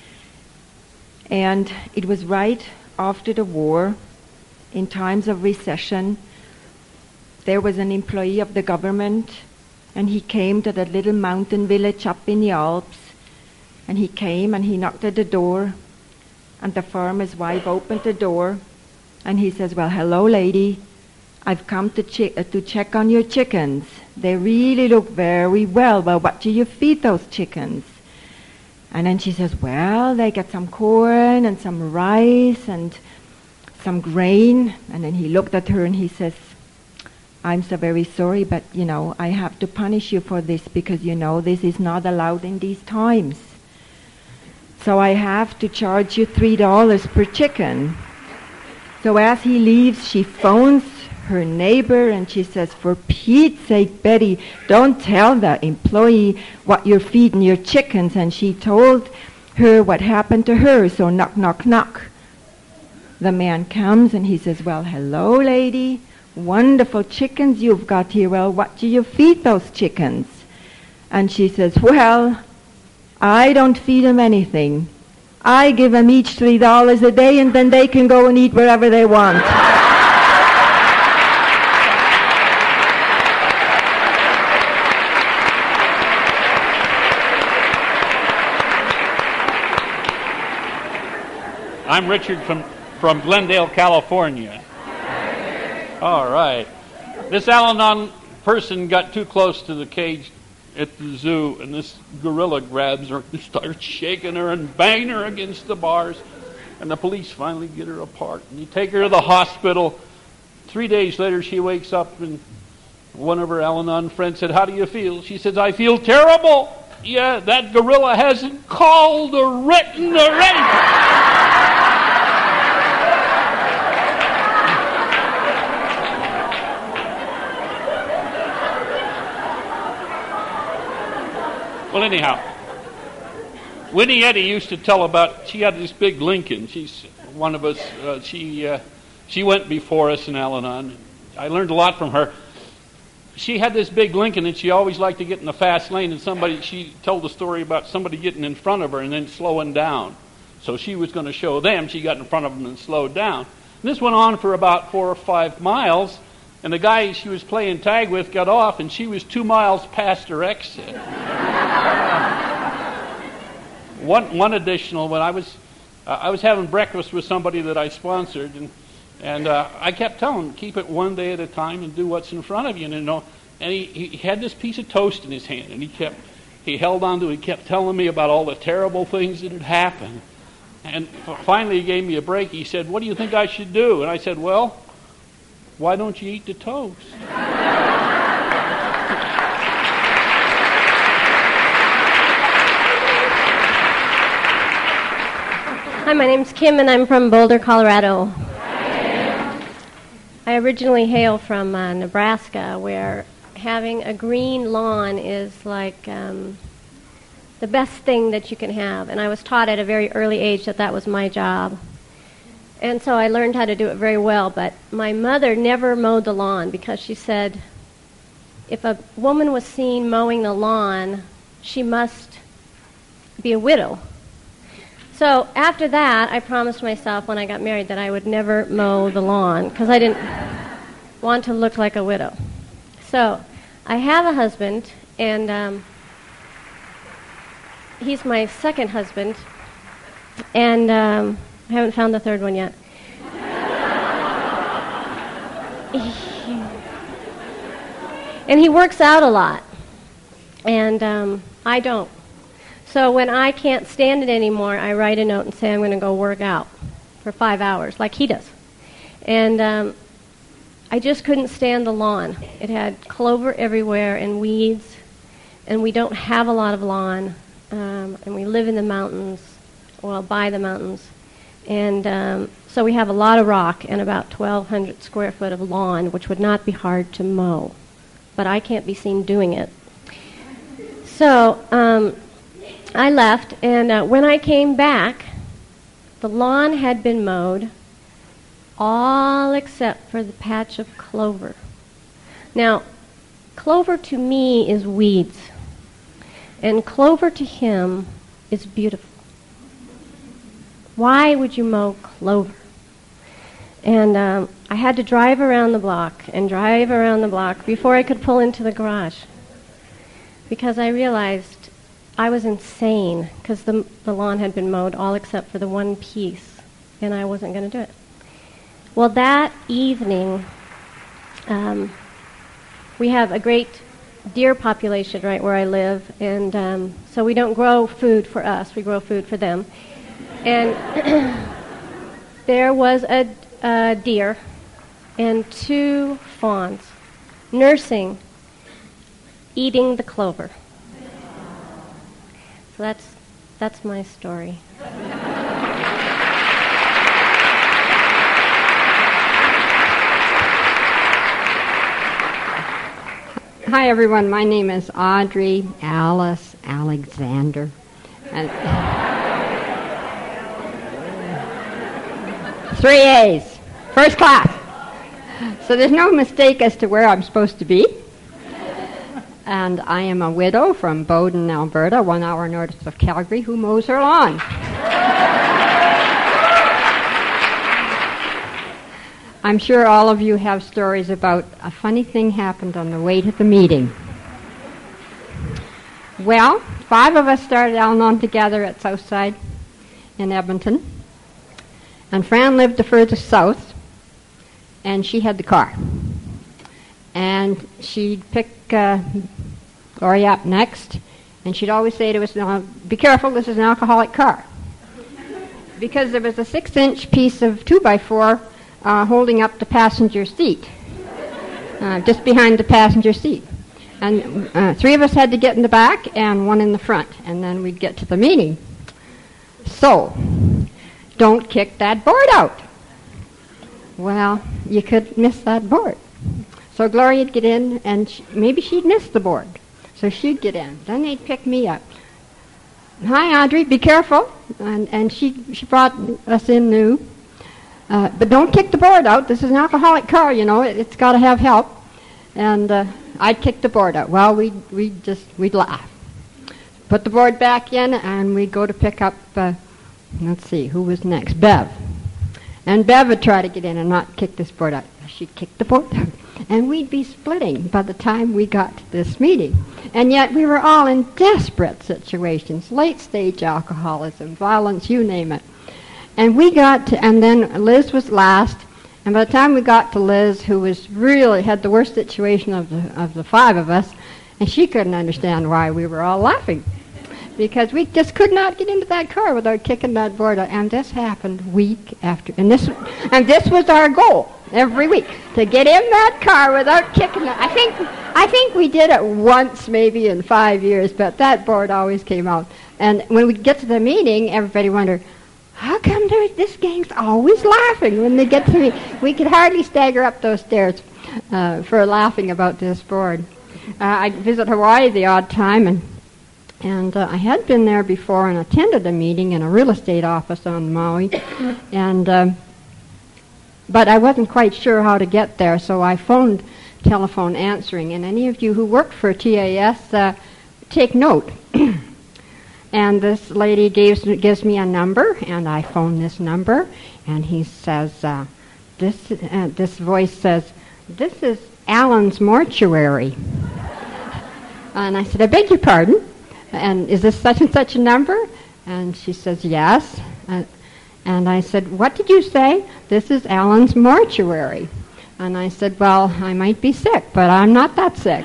And it was right after the war, in times of recession. There was an employee of the government, and he came to that little mountain village up in the Alps, and he came and he knocked at the door, and the farmer's wife opened the door, and he says, "Well, hello, lady. I've come to check on your chickens. They really look very well. Well, what do you feed those chickens?" And then she says, "Well, they get some corn and some rice and some grain." And then he looked at her and he says, "I'm so very sorry, but, you know, I have to punish you for this because, you know, this is not allowed in these times. So I have to charge you $3 per chicken." So as he leaves, she phones her neighbor, and she says, "For Pete's sake, Betty, don't tell the employee what you're feeding your chickens." And she told her what happened to her, so knock, knock, knock. The man comes and he says, "Well, hello, lady. Wonderful chickens you've got here. Well, what do you feed those chickens?" And she says, "Well, I don't feed them anything. I give them each $3 a day, and then they can go and eat wherever they want." I'm Richard from Glendale, California. All right. This Al-Anon person got too close to the cage at the zoo, and this gorilla grabs her and starts shaking her and banging her against the bars, and the police finally get her apart, and they take her to the hospital. 3 days later, she wakes up, and one of her Al-Anon friends said, "How do you feel?" She says, "I feel terrible. Yeah, that gorilla hasn't called or written or anything." Well, anyhow, Winnie Eddy used to tell about, she had this big Lincoln. She's one of us, she went before us in Al-Anon. I learned a lot from her. She had this big Lincoln, and she always liked to get in the fast lane, and she told a story about somebody getting in front of her and then slowing down. So she was going to show them. She got in front of them and slowed down. And this went on for about 4 or 5 miles, and the guy she was playing tag with got off, and she was 2 miles past her exit. One additional, when I was having breakfast with somebody that I sponsored, and I kept telling him, keep it one day at a time and do what's in front of you. And he had this piece of toast in his hand, and he held on to it. He kept telling me about all the terrible things that had happened. And finally he gave me a break. He said, "What do you think I should do?" And I said, "Well, why don't you eat the toast?" Hi, my name's Kim, and I'm from Boulder, Colorado. I originally hail from Nebraska, where having a green lawn is like the best thing that you can have. And I was taught at a very early age that was my job. And so I learned how to do it very well. But my mother never mowed the lawn because she said if a woman was seen mowing the lawn, she must be a widow. So after that, I promised myself when I got married that I would never mow the lawn because I didn't want to look like a widow. So I have a husband, and he's my second husband, and I haven't found the third one yet. And he works out a lot, and I don't. So when I can't stand it anymore, I write a note and say I'm going to go work out for 5 hours, like he does. And I just couldn't stand the lawn. It had clover everywhere and weeds, and we don't have a lot of lawn, and we live in the mountains, well, by the mountains. And so we have a lot of rock and about 1,200 square foot of lawn, which would not be hard to mow. But I can't be seen doing it. So I left, and when I came back, the lawn had been mowed, all except for the patch of clover. Now, clover to me is weeds, and clover to him is beautiful. Why would you mow clover? And I had to drive around the block and drive around the block before I could pull into the garage, because I realized I was insane because the lawn had been mowed all except for the one piece, and I wasn't going to do it. Well, that evening, we have a great deer population right where I live, and so we don't grow food for us, we grow food for them. And there was a deer and 2 fawns nursing, eating the clover. So that's my story. Hi, everyone. My name is Audrey Alice Alexander. And 3 A's. First class. So there's no mistake as to where I'm supposed to be. And I am a widow from Bowden, Alberta, 1 hour north of Calgary, who mows her lawn. I'm sure all of you have stories about a funny thing happened on the way to the meeting. Well, 5 of us started Al-Anon together at Southside in Edmonton. And Fran lived the furthest south, and she had the car. And she'd pick Gloria up next, and she'd always say to us, "Be careful, this is an alcoholic car." Because there was a 6-inch piece of 2x4 holding up the passenger seat, just behind the passenger seat. And 3 of us had to get in the back and 1 in the front, and then we'd get to the meeting. So, don't kick that board out. Well, you could miss that board. So Gloria'd get in, and maybe she'd miss the board. So she'd get in. Then they'd pick me up. "Hi, Audrey, be careful." And she brought us in new. "But don't kick the board out. This is an alcoholic car, you know. It's got to have help." And I'd kick the board out. Well, we'd laugh. Put the board back in, and we'd go to pick up, let's see, who was next? Bev. And Bev would try to get in and not kick this board out. She'd kick the board out. And we'd be splitting by the time we got to this meeting. And yet we were all in desperate situations, late-stage alcoholism, violence, you name it. And we got to, and then Liz was last, and by the time we got to Liz, who was really had the worst situation of the 5 of us, and she couldn't understand why we were all laughing, because we just could not get into that car without kicking that board out. And this happened week after, and this was our goal every week, to get in that car without kicking it. I think we did it once, maybe in 5 years, but that board always came out. And when we get to the meeting, everybody wondered, how come this gang's always laughing when they get to me? We could hardly stagger up those stairs for laughing about this board. I'd visit Hawaii the odd time, and I had been there before and attended a meeting in a real estate office on Maui, and but I wasn't quite sure how to get there, so I phoned telephone answering. And any of you who work for TAS, take note. And this lady gives me a number, and I phone this number, and he says, this voice says, "This is Allen's mortuary." And I said, "I beg your pardon? And is this such and such a number?" And she says, "Yes." And I said, "What did you say?" "This is Allen's mortuary." And I said, "Well, I might be sick, but I'm not that sick."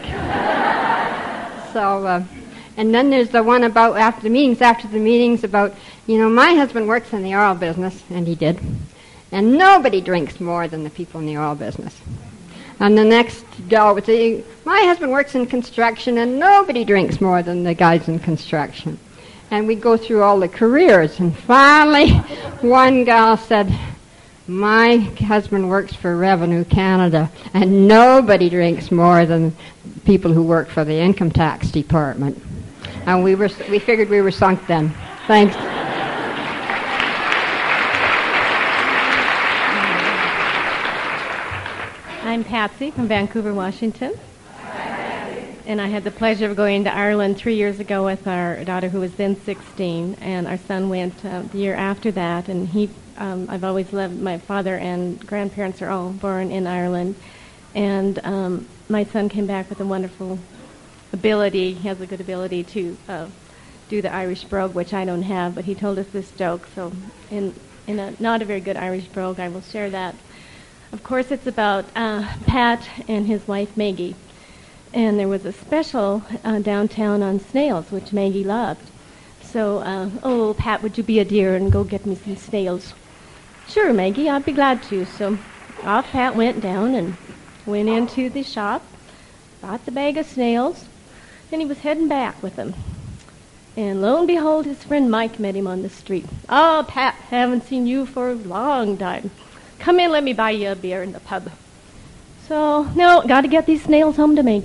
So, and then there's the one about after the meetings about, my husband works in the oil business, and he did. And nobody drinks more than the people in the oil business. And the next gal would say, "My husband works in construction, and nobody drinks more than the guys in construction." And we go through all the careers, and finally one gal said, "My husband works for Revenue Canada, and nobody drinks more than people who work for the income tax department." And we figured we were sunk then. Thanks. I'm Patsy from Vancouver, Washington. And I had the pleasure of going to Ireland 3 years ago with our daughter, who was then 16, and our son went the year after that. And I've always loved, my father and grandparents are all born in Ireland. And my son came back with a wonderful ability. He has a good ability to do the Irish brogue, which I don't have, but he told us this joke. So in a not a very good Irish brogue, I will share that. Of course, it's about Pat and his wife, Maggie. And there was a special downtown on snails, which Maggie loved. So, "Oh, Pat, would you be a dear and go get me some snails?" "Sure, Maggie, I'd be glad to." So off Pat went down and went into the shop, bought the bag of snails, and he was heading back with them. And lo and behold, his friend Mike met him on the street. "Oh, Pat, haven't seen you for a long time. Come in, let me buy you a beer in the pub." So, no, got to get these snails home to Maggie.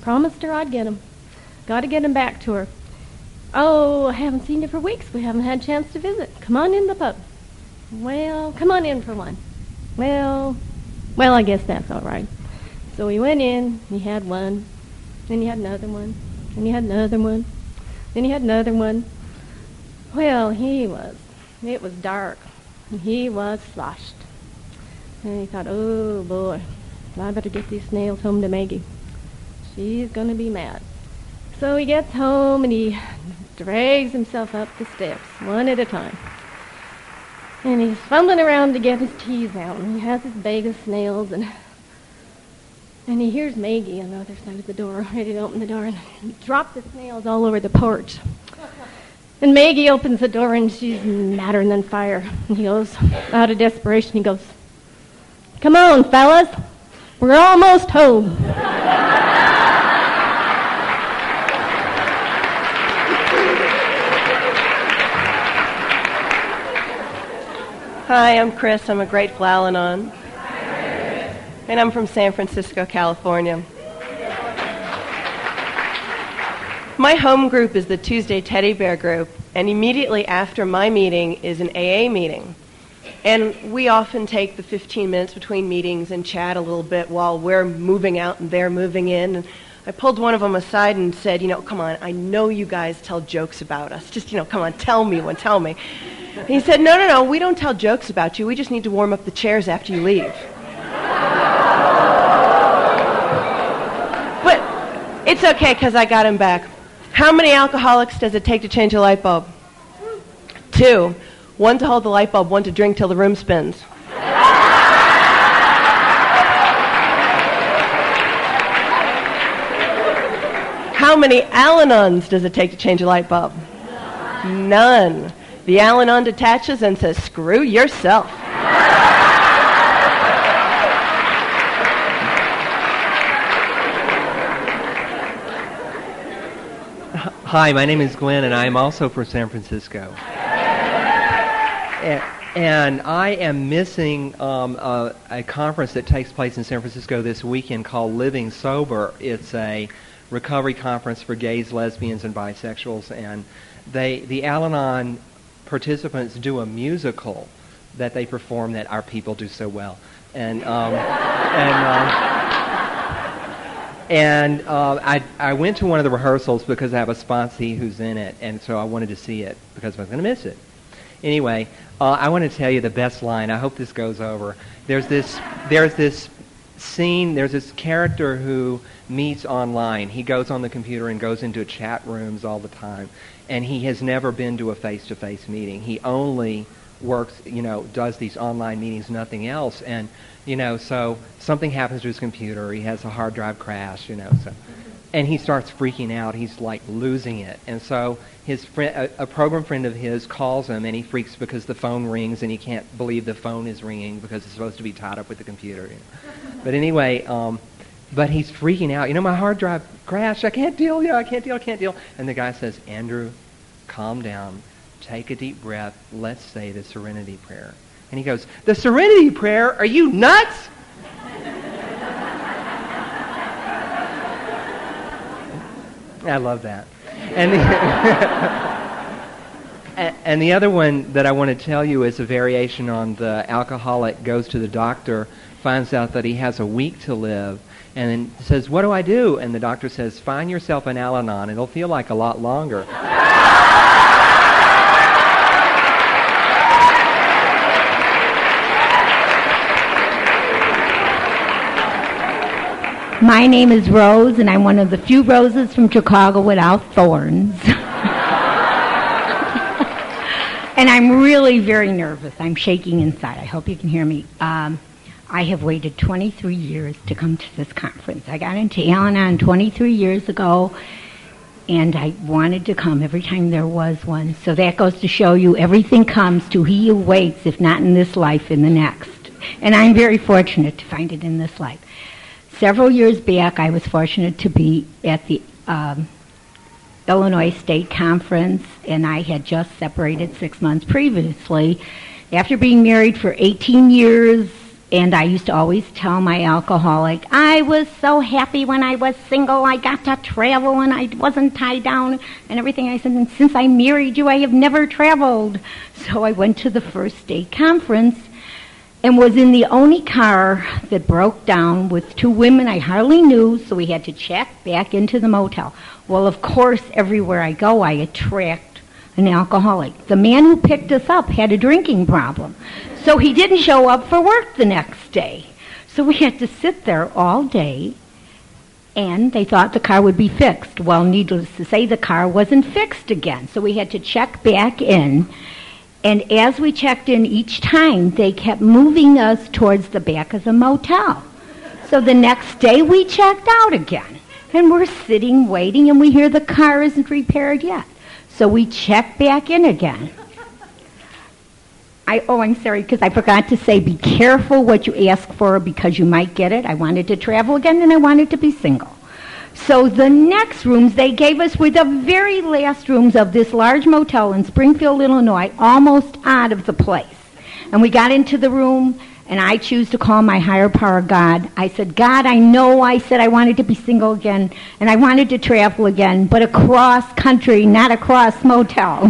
Promised her I'd get 'em. Got to get 'em back to her. Oh, I haven't seen you for weeks. We haven't had a chance to visit. Come on in the pub. Well, come on in for one. Well, I guess that's all right. So he went in, he had one, then he had another one, then he had another one, then he had another one. Well, it was dark, and he was flushed. And he thought, oh boy, I better get these snails home to Maggie. She's going to be mad. So he gets home and he drags himself up the steps, one at a time. And he's fumbling around to get his teeth out, and he has his bag of snails, and he hears Maggie on the other side of the door, ready to open the door, and he dropped the snails all over the porch. And Maggie opens the door, and she's madder than fire. And he goes, out of desperation, he goes, come on, fellas, we're almost home. Hi, I'm Chris. I'm a Grateful Al-Anon. And I'm from San Francisco, California. My home group is the Tuesday Teddy Bear group, and immediately after my meeting is an AA meeting. And we often take the 15 minutes between meetings and chat a little bit while we're moving out and they're moving in. And I pulled one of them aside and said, come on, I know you guys tell jokes about us. Just, come on, tell me one, tell me. And he said, no, we don't tell jokes about you. We just need to warm up the chairs after you leave. But it's okay because I got him back. How many alcoholics does it take to change a light bulb? 2. 1 to hold the light bulb, 1 to drink till the room spins. How many Al-Anons does it take to change a light bulb? None. The Al-Anon detaches and says, screw yourself. Hi, my name is Glenn, and I am also from San Francisco. And I am missing a conference that takes place in San Francisco this weekend called Living Sober. It's a recovery conference for gays, lesbians, and bisexuals, and the Al-Anon participants do a musical that they perform that our people do so well. I went to one of the rehearsals because I have a sponsee who's in it, and so I wanted to see it because I was going to miss it. Anyway, I want to tell you the best line. I hope this goes over. There's this scene, there's this character who meets online. He goes on the computer and goes into chat rooms all the time, and he has never been to a face-to-face meeting. He only works, does these online meetings, nothing else. And, so something happens to his computer. He has a hard drive crash, and he starts freaking out. He's like losing it. And so his friend, a program friend of his, calls him, and he freaks because the phone rings, and he can't believe the phone is ringing because it's supposed to be tied up with the computer. But anyway, but he's freaking out. My hard drive crashed. I can't deal. I can't deal. And the guy says, Andrew, calm down. Take a deep breath. Let's say the Serenity Prayer. And he goes, the Serenity Prayer? Are you nuts? I love that. And the other one that I want to tell you is a variation on the alcoholic goes to the doctor, finds out that he has a week to live, and then says, what do I do? And the doctor says, find yourself an Al-Anon. It'll feel like a lot longer. My name is Rose, and I'm one of the few roses from Chicago without thorns. And I'm really very nervous. I'm shaking inside. I hope you can hear me. I have waited 23 years to come to this conference. I got into Al-Anon 23 years ago, and I wanted to come every time there was one. So that goes to show you everything comes to he who waits, if not in this life, in the next. And I'm very fortunate to find it in this life. Several years back, I was fortunate to be at the Illinois State Conference, and I had just separated 6 months previously. After being married for 18 years And I used to always tell my alcoholic, I was so happy when I was single. I got to travel and I wasn't tied down and everything. I said, and since I married you, I have never traveled. So I went to the first state conference and was in the only car that broke down with two women I hardly knew, so we had to check back into the motel. Well, of course, everywhere I go, I attract an alcoholic. The man who picked us up had a drinking problem. So he didn't show up for work the next day. So we had to sit there all day, and they thought the car would be fixed. Well, needless to say, the car wasn't fixed again. So we had to check back in, and as we checked in each time, they kept moving us towards the back of the motel. So the next day we checked out again, and we're sitting waiting, and we hear the car isn't repaired yet. So we check back in again. I'm sorry, because I forgot to say, be careful what you ask for because you might get it. I wanted to travel again, and I wanted to be single. So the next rooms they gave us were the very last rooms of this large motel in Springfield, Illinois, almost out of the place. And we got into the room, and I choose to call my higher power God. I said, God, I know I said I wanted to be single again, and I wanted to travel again, but across country, not across motel.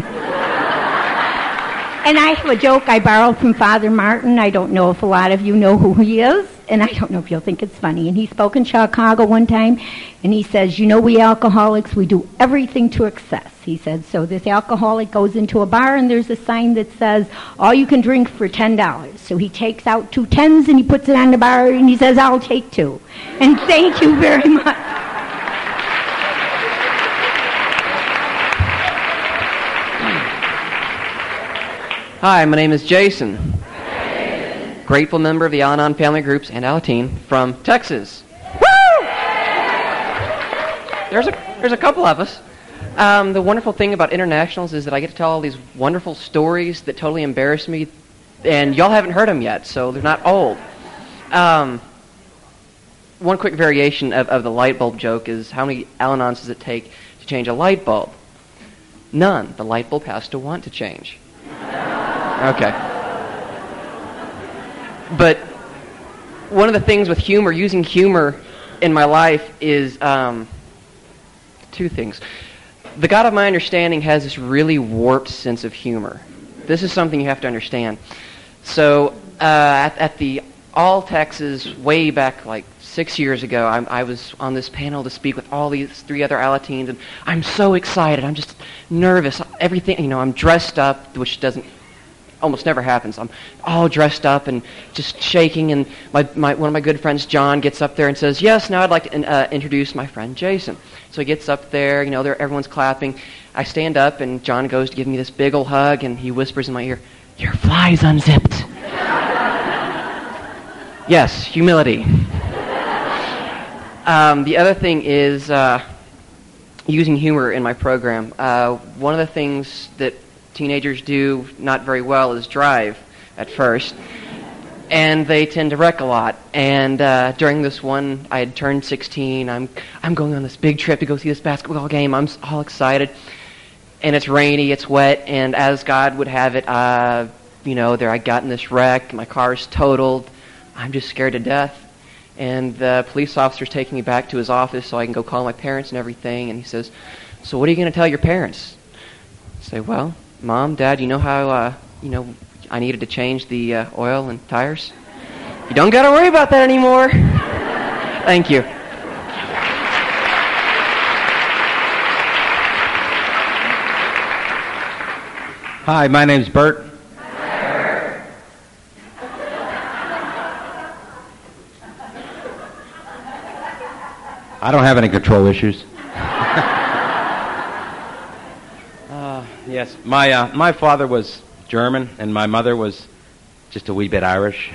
And I have a joke I borrowed from Father Martin. I don't know if a lot of you know who he is, and I don't know if you'll think it's funny. And he spoke in Chicago one time, and he says, you know, we alcoholics, we do everything to excess. He said, so this alcoholic goes into a bar, and there's a sign that says, all you can drink for $10. So he takes out 2 10s, and he puts it on the bar, and he says, I'll take 2. And thank you very much. Hi, my name is Jason. Grateful member of the Al-Anon family groups and Alateen from Texas. Woo! There's a couple of us. The wonderful thing about internationals is that I get to tell all these wonderful stories that totally embarrass me, and y'all haven't heard them yet, so they're not old. One quick variation of the light bulb joke is, how many Al-Anons does it take to change a light bulb? None. The light bulb has to want to change. Okay. But one of the things with humor, using humor in my life is 2 things. The God of my understanding has this really warped sense of humor. This is something you have to understand. So at the All Texas, way back like 6 years ago, I was on this panel to speak with all these 3 other Alateens, and I'm so excited. I'm just nervous. Everything, you know, I'm dressed up, which almost never happens. I'm all dressed up and just shaking, and one of my good friends, John, gets up there and says, yes, now I'd like to introduce my friend Jason. So he gets up there, you know, everyone's clapping. I stand up, and John goes to give me this big ol' hug, and he whispers in my ear, your fly's unzipped. Yes, humility. The other thing is using humor in my program. One of the things that teenagers do not very well is drive at first, and they tend to wreck a lot. And during this one, I had turned 16. I'm going on this big trip to go see this basketball game. I'm all excited, and it's rainy, it's wet, and as God would have it, there I got in this wreck. My car's totaled. I'm just scared to death. And the police officer's taking me back to his office so I can go call my parents and everything. And he says, so what are you going to tell your parents? I say, well, Mom, Dad, you know how, I needed to change the oil and tires? You don't got to worry about that anymore. Thank you. Hi, my name's Bert. I don't have any control issues. Yes, my father was German, and my mother was just a wee bit Irish.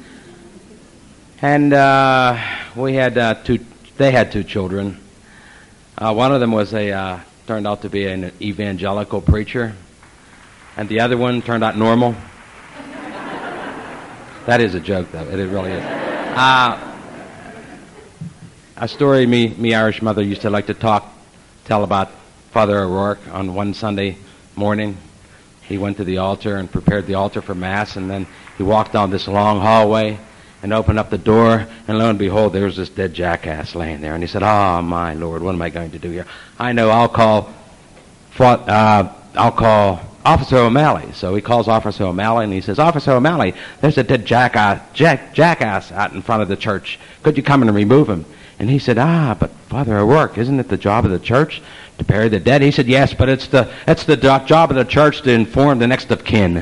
And we had they had 2 children. One of them was turned out to be an evangelical preacher, and the other one turned out normal. That is a joke, though. It really is. A story me Irish mother used to like to tell about Father O'Rourke. On one Sunday morning, he went to the altar and prepared the altar for Mass, and then he walked down this long hallway, and opened up the door, and lo and behold, there was this dead jackass laying there. And he said, "Oh, my Lord, what am I going to do here? I know, I'll call Officer O'Malley." So he calls Officer O'Malley, and he says, "Officer O'Malley, there's a dead jackass out in front of the church. Could you come and remove him?" And he said, "But Father O'Rourke, isn't it the job of the church to bury the dead?" He said, "Yes, but it's the job of the church to inform the next of kin."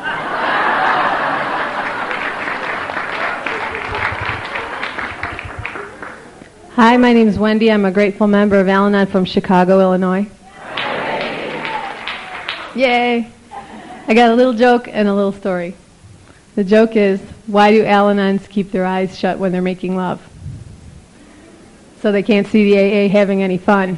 Hi, my name is Wendy. I'm a grateful member of Al-Anon from Chicago, Illinois. Yay! I got a little joke and a little story. The joke is, why do Al-Anons keep their eyes shut when they're making love? So they can't see the AA having any fun.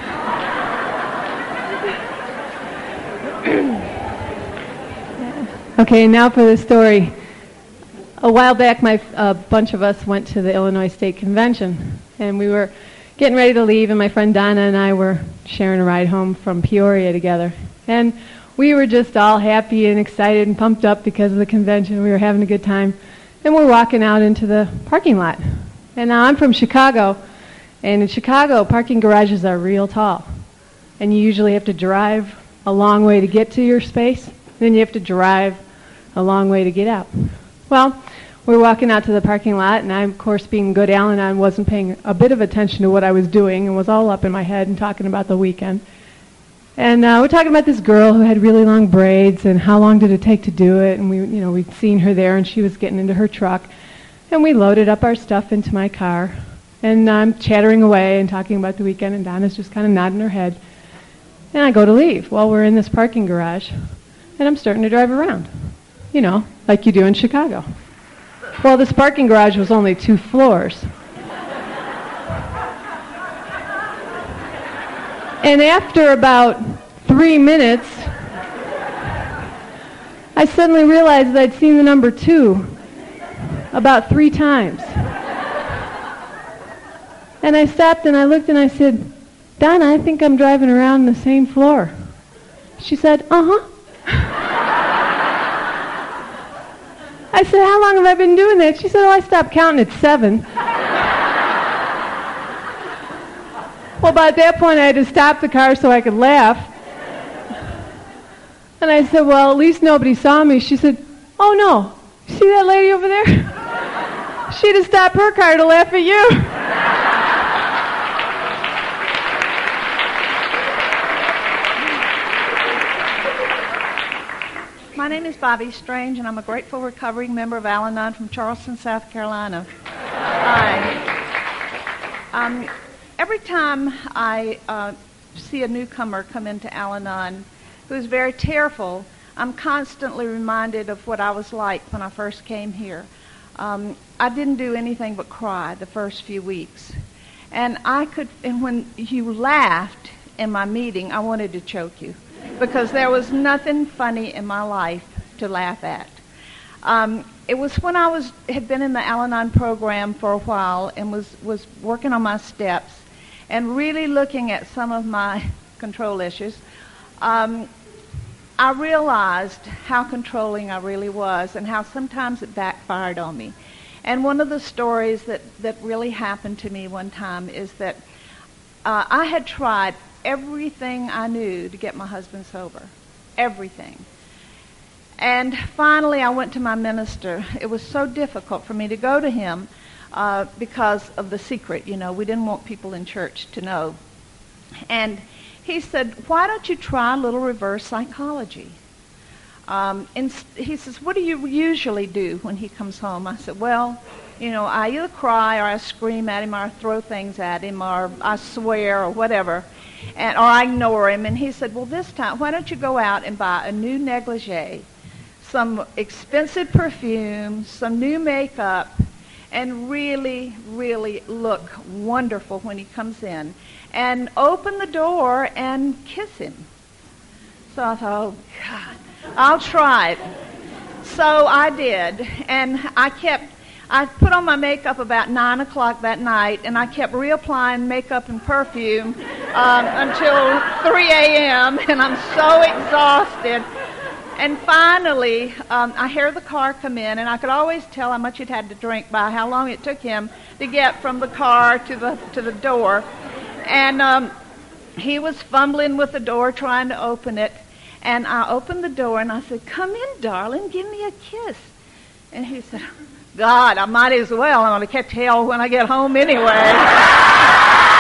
Okay, now for the story. A while back, a bunch of us went to the Illinois State Convention, and we were getting ready to leave, and my friend Donna and I were sharing a ride home from Peoria together. And we were just all happy and excited and pumped up because of the convention. We were having a good time. And we're walking out into the parking lot. And now I'm from Chicago, and in Chicago, parking garages are real tall. And you usually have to drive a long way to get to your space, then you have to drive a long way to get out. Well, we're walking out to the parking lot, and I, of course, being good Al-Anon, wasn't paying a bit of attention to what I was doing and was all up in my head and talking about the weekend. And we're talking about this girl who had really long braids and how long did it take to do it. And we'd seen her there, and she was getting into her truck. And we loaded up our stuff into my car. And I'm chattering away and talking about the weekend, and Donna's just kind of nodding her head. And I go to leave. Well, we're in this parking garage, and I'm starting to drive around. Like you do in Chicago. Well, this parking garage was only 2 floors. And after about 3 minutes, I suddenly realized that I'd seen the number 2 about 3 times. And I stopped and I looked and I said, "Donna, I think I'm driving around the same floor." She said, "Uh-huh." I said, "How long have I been doing that?" She said, "Oh, I stopped counting at 7. Well, by that point, I had to stop the car so I could laugh. And I said, "Well, at least nobody saw me." She said, "Oh, no. See that lady over there? She'd have stopped her car to laugh at you." My name is Bobby Strange, and I'm a grateful recovering member of Al-Anon from Charleston, South Carolina. Every time I see a newcomer come into Al-Anon who's very tearful, I'm constantly reminded of what I was like when I first came here. I didn't do anything but cry the first few weeks. And when you laughed in my meeting, I wanted to choke you, because there was nothing funny in my life to laugh at. It was when I had been in the Al-Anon program for a while and was working on my steps and really looking at some of my control issues. I realized how controlling I really was and how sometimes it backfired on me. And one of the stories that really happened to me one time is that I had tried everything I knew to get my husband sober. Everything. And finally I went to my minister. It was so difficult for me to go to him because of the secret. We didn't want people in church to know. And he said, "Why don't you try a little reverse psychology?" And he says, "What do you usually do when he comes home?" I said, "Well, I either cry or I scream at him or I throw things at him or I swear or whatever. Or I ignore him." And he said, "Well, this time, why don't you go out and buy a new negligee, some expensive perfume, some new makeup, and really, really look wonderful when he comes in, and open the door and kiss him." So I thought, oh, God, I'll try it. So I did, and I put on my makeup about 9 o'clock that night, and I kept reapplying makeup and perfume until 3 a.m., and I'm so exhausted. And finally, I hear the car come in, and I could always tell how much he'd had to drink by how long it took him to get from the car to the door. And he was fumbling with the door, trying to open it. And I opened the door, and I said, "Come in, darling, give me a kiss." And he said, "God, I might as well. I'm going to catch hell when I get home anyway."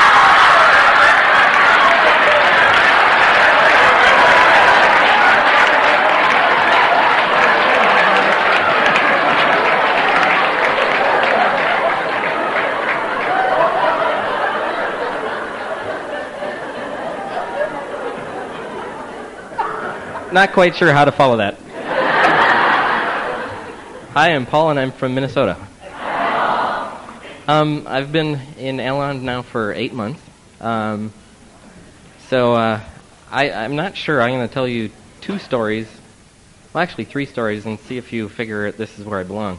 Not quite sure how to follow that. Hi, I'm Paul, and I'm from Minnesota. I've been in Al-Anon now for 8 months. I'm not sure. I'm going to tell you 2 stories, well, actually 3 stories, and see if you figure this is where I belong.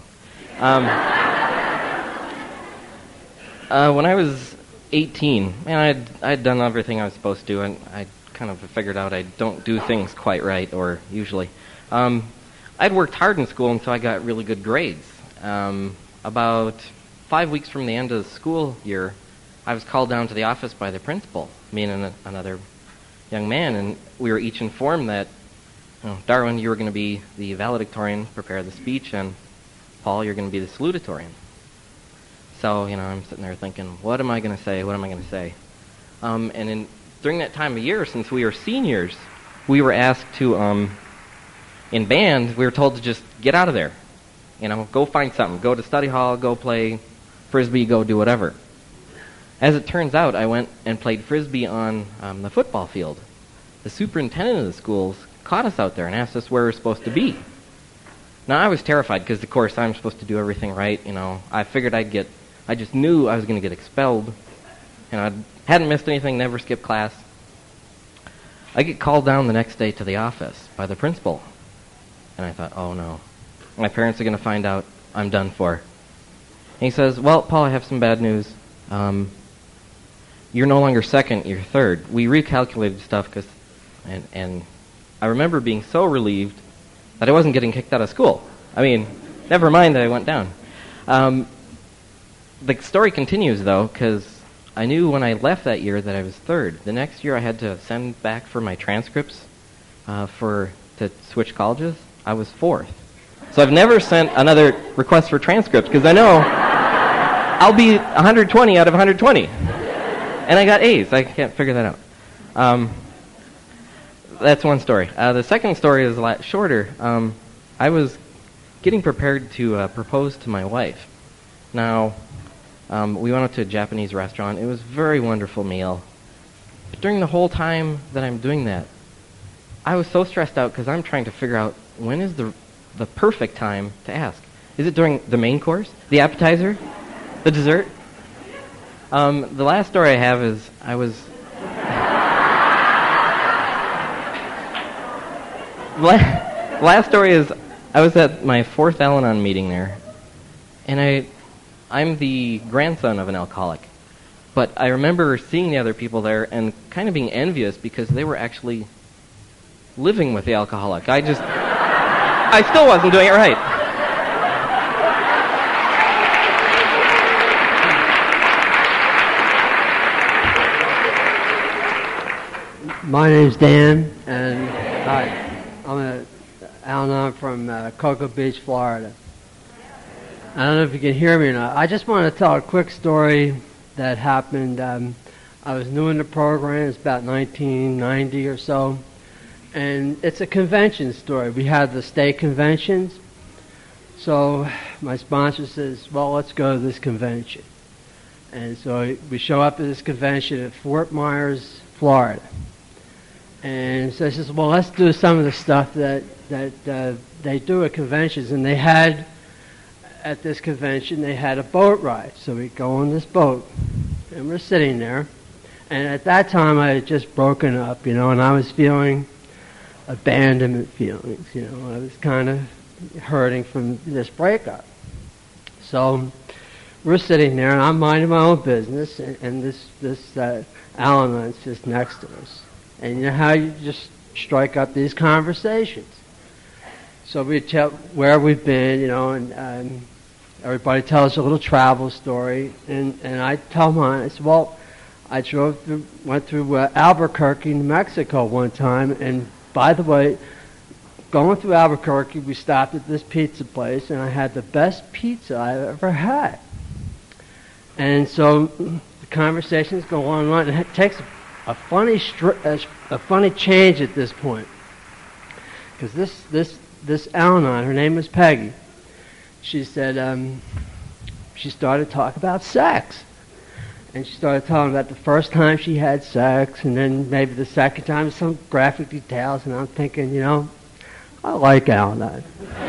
When I was 18, man, I'd done everything I was supposed to do, and I kind of figured out I don't do things quite right, or usually. I'd worked hard in school, and so I got really good grades. About 5 weeks from the end of the school year, I was called down to the office by the principal, me and another young man, and we were each informed that, Darwin, you were going to be the valedictorian, prepare the speech, and Paul, you're going to be the salutatorian. So, I'm sitting there thinking, what am I going to say? What am I going to say? During that time of year, since we were seniors, we were asked to, in band, we were told to just get out of there. Go find something. Go to study hall, go play Frisbee, go do whatever. As it turns out, I went and played Frisbee on the football field. The superintendent of the schools caught us out there and asked us where we were supposed to be. Now, I was terrified because, of course, I'm supposed to do everything right. I figured I just knew I was going to get expelled. I hadn't missed anything, never skipped class. I get called down the next day to the office by the principal. And I thought, oh no, my parents are going to find out, I'm done for. And he says, well, Paul, I have some bad news. You're no longer second, you're third. We recalculated stuff, and I remember being so relieved that I wasn't getting kicked out of school. Never mind that I went down. The story continues, though, because I knew when I left that year that I was third. The next year I had to send back for my transcripts to switch colleges. I was fourth. So I've never sent another request for transcripts because I know I'll be 120 out of 120. And I got A's. I can't figure that out. That's one story. The second story is a lot shorter. I was getting prepared to propose to my wife. Now, we went out to a Japanese restaurant. It was a very wonderful meal. But during the whole time that I'm doing that, I was so stressed out because I'm trying to figure out when is the perfect time to ask. Is it during the main course, the appetizer, the dessert? The last story I have is last story is I was at my 4th Al-Anon meeting there, and I'm the grandson of an alcoholic. But I remember seeing the other people there and kind of being envious because they were actually living with the alcoholic. I still wasn't doing it right. My name's Dan, and I'm an Al-Anon from Cocoa Beach, Florida. I don't know if you can hear me or not. I just want to tell a quick story that happened. I was new in the program. It's about 1990 or so. And it's a convention story. We had the state conventions. So my sponsor says, well, let's go to this convention. And so we show up at this convention at Fort Myers, Florida. And so he says, well, let's do some of the stuff that they do at conventions. And they had, at this convention, they had a boat ride. So we go on this boat, and we're sitting there. And at that time, I had just broken up, and I was feeling abandonment feelings, I was kind of hurting from this breakup. So we're sitting there, and I'm minding my own business, and this Al-Anon's just next to us. And you know how you just strike up these conversations. so we tell where we've been, and everybody tells a little travel story, and I tell mine. I said, well, I went through Albuquerque, New Mexico one time, and by the way, going through Albuquerque, we stopped at this pizza place, and I had the best pizza I've ever had. And so the conversations go on and on, and it takes a funny change at this point, because this Al-Anon, her name was Peggy. She said she started talking about sex. And she started talking about the first time she had sex, and then maybe the second time, some graphic details, and I'm thinking, I like Al-Anon.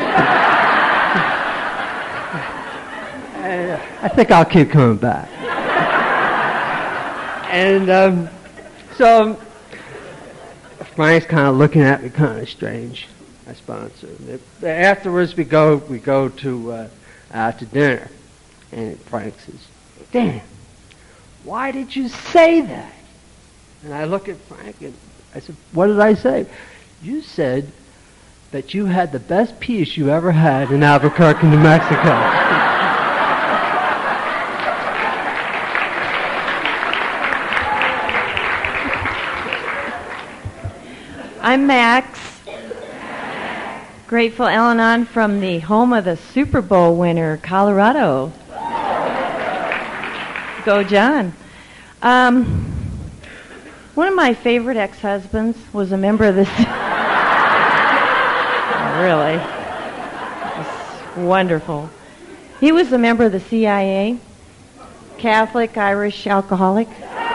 I think I'll keep coming back. And so Frank's kind of looking at me kind of strange, my sponsor. Afterwards, we go to out to dinner, and Frank says, "Dan, why did you say that?" And I look at Frank and I said, "What did I say?" "You said that you had the best piece you ever had in Albuquerque, New Mexico." I'm Max. Grateful Al-Anon from the home of the Super Bowl winner, Colorado. Go John. One of my favorite ex-husbands was a member of this. Really. It's wonderful. He was a member of the CIA, Catholic, Irish, alcoholic.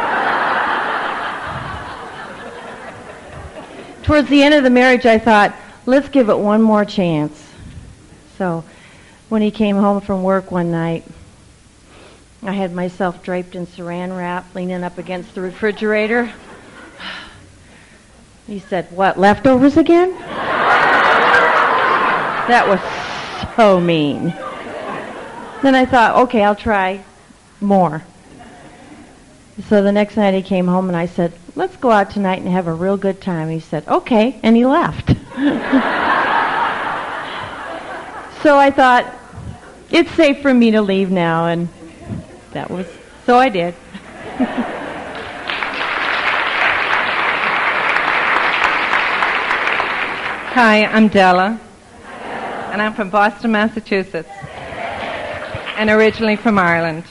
Towards the end of the marriage, I thought, let's give it one more chance. So when he came home from work one night, I had myself draped in saran wrap, leaning up against the refrigerator. He said, "What, leftovers again?" That was so mean. Then I thought, okay, I'll try more. So the next night he came home and I said, "Let's go out tonight and have a real good time." He said, "Okay," and he left. So I thought, it's safe for me to leave now, and so I did. Hi, I'm Della, and I'm from Boston, Massachusetts, and originally from Ireland.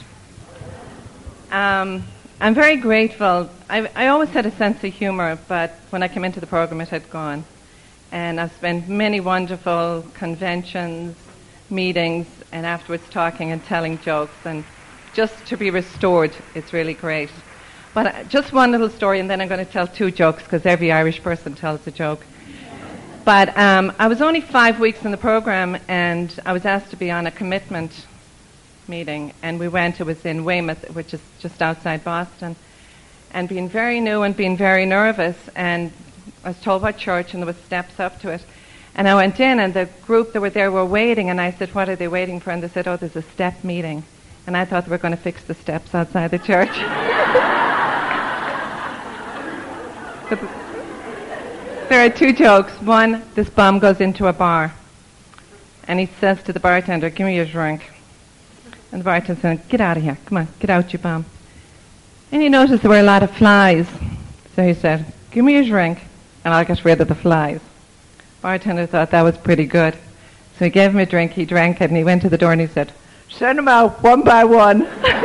I'm very grateful. I always had a sense of humor, but when I came into the program, it had gone. And I've spent many wonderful conventions, meetings, and afterwards talking and telling jokes. And just to be restored, it's really great. But just one little story, and then I'm going to tell two jokes, because every Irish person tells a joke. But I was only 5 weeks in the program, and I was asked to be on a commitment meeting, and we went. It was in Weymouth, which is just outside Boston, and being very new and being very nervous, and I was told what church, and there were steps up to it, and I went in, and the group that were there were waiting, and I said, "What are they waiting for?" And they said, "Oh, there's a step meeting," and I thought they were going to fix the steps outside the church. But there are two jokes. One, this bum goes into a bar, and he says to the bartender, "Give me your drink." And the bartender said, "Get out of here. Come on, get out, you bum." And he noticed there were a lot of flies. So he said, "Give me your drink, and I'll get rid of the flies." Bartender thought that was pretty good. So he gave him a drink, he drank it, and he went to the door and he said, "Send them out one by one."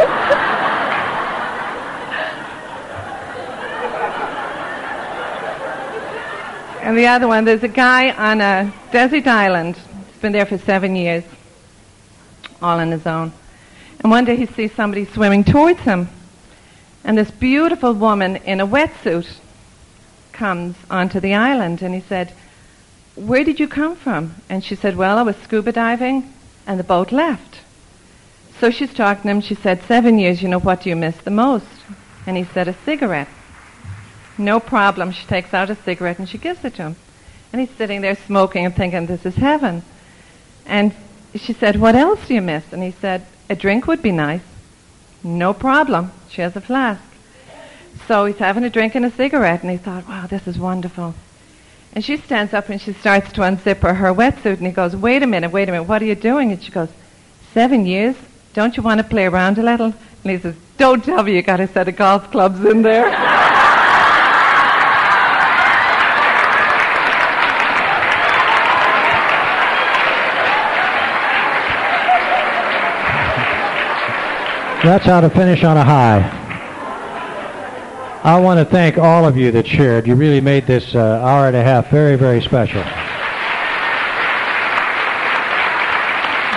And the other one, there's a guy on a desert island. He's been there for 7 years, all on his own. And one day he sees somebody swimming towards him. And this beautiful woman in a wetsuit comes onto the island. And he said, "Where did you come from?" And she said, "Well, I was scuba diving, and the boat left." So she's talking to him. She said, 7 years, what do you miss the most? And he said, "A cigarette." No problem. She takes out a cigarette and she gives it to him. And he's sitting there smoking and thinking, this is heaven. And she said, "What else do you miss?" And he said, "A drink would be nice." No problem. She has a flask. So he's having a drink and a cigarette, and he thought, wow, this is wonderful. And she stands up and she starts to unzip her wetsuit, and he goes, wait a minute, what are you doing? And she goes, 7 years? Don't you want to play around a little? And he says, don't tell me you got a set of golf clubs in there. That's how to finish on a high. I want to thank all of you that shared. You really made this hour and a half very, very special.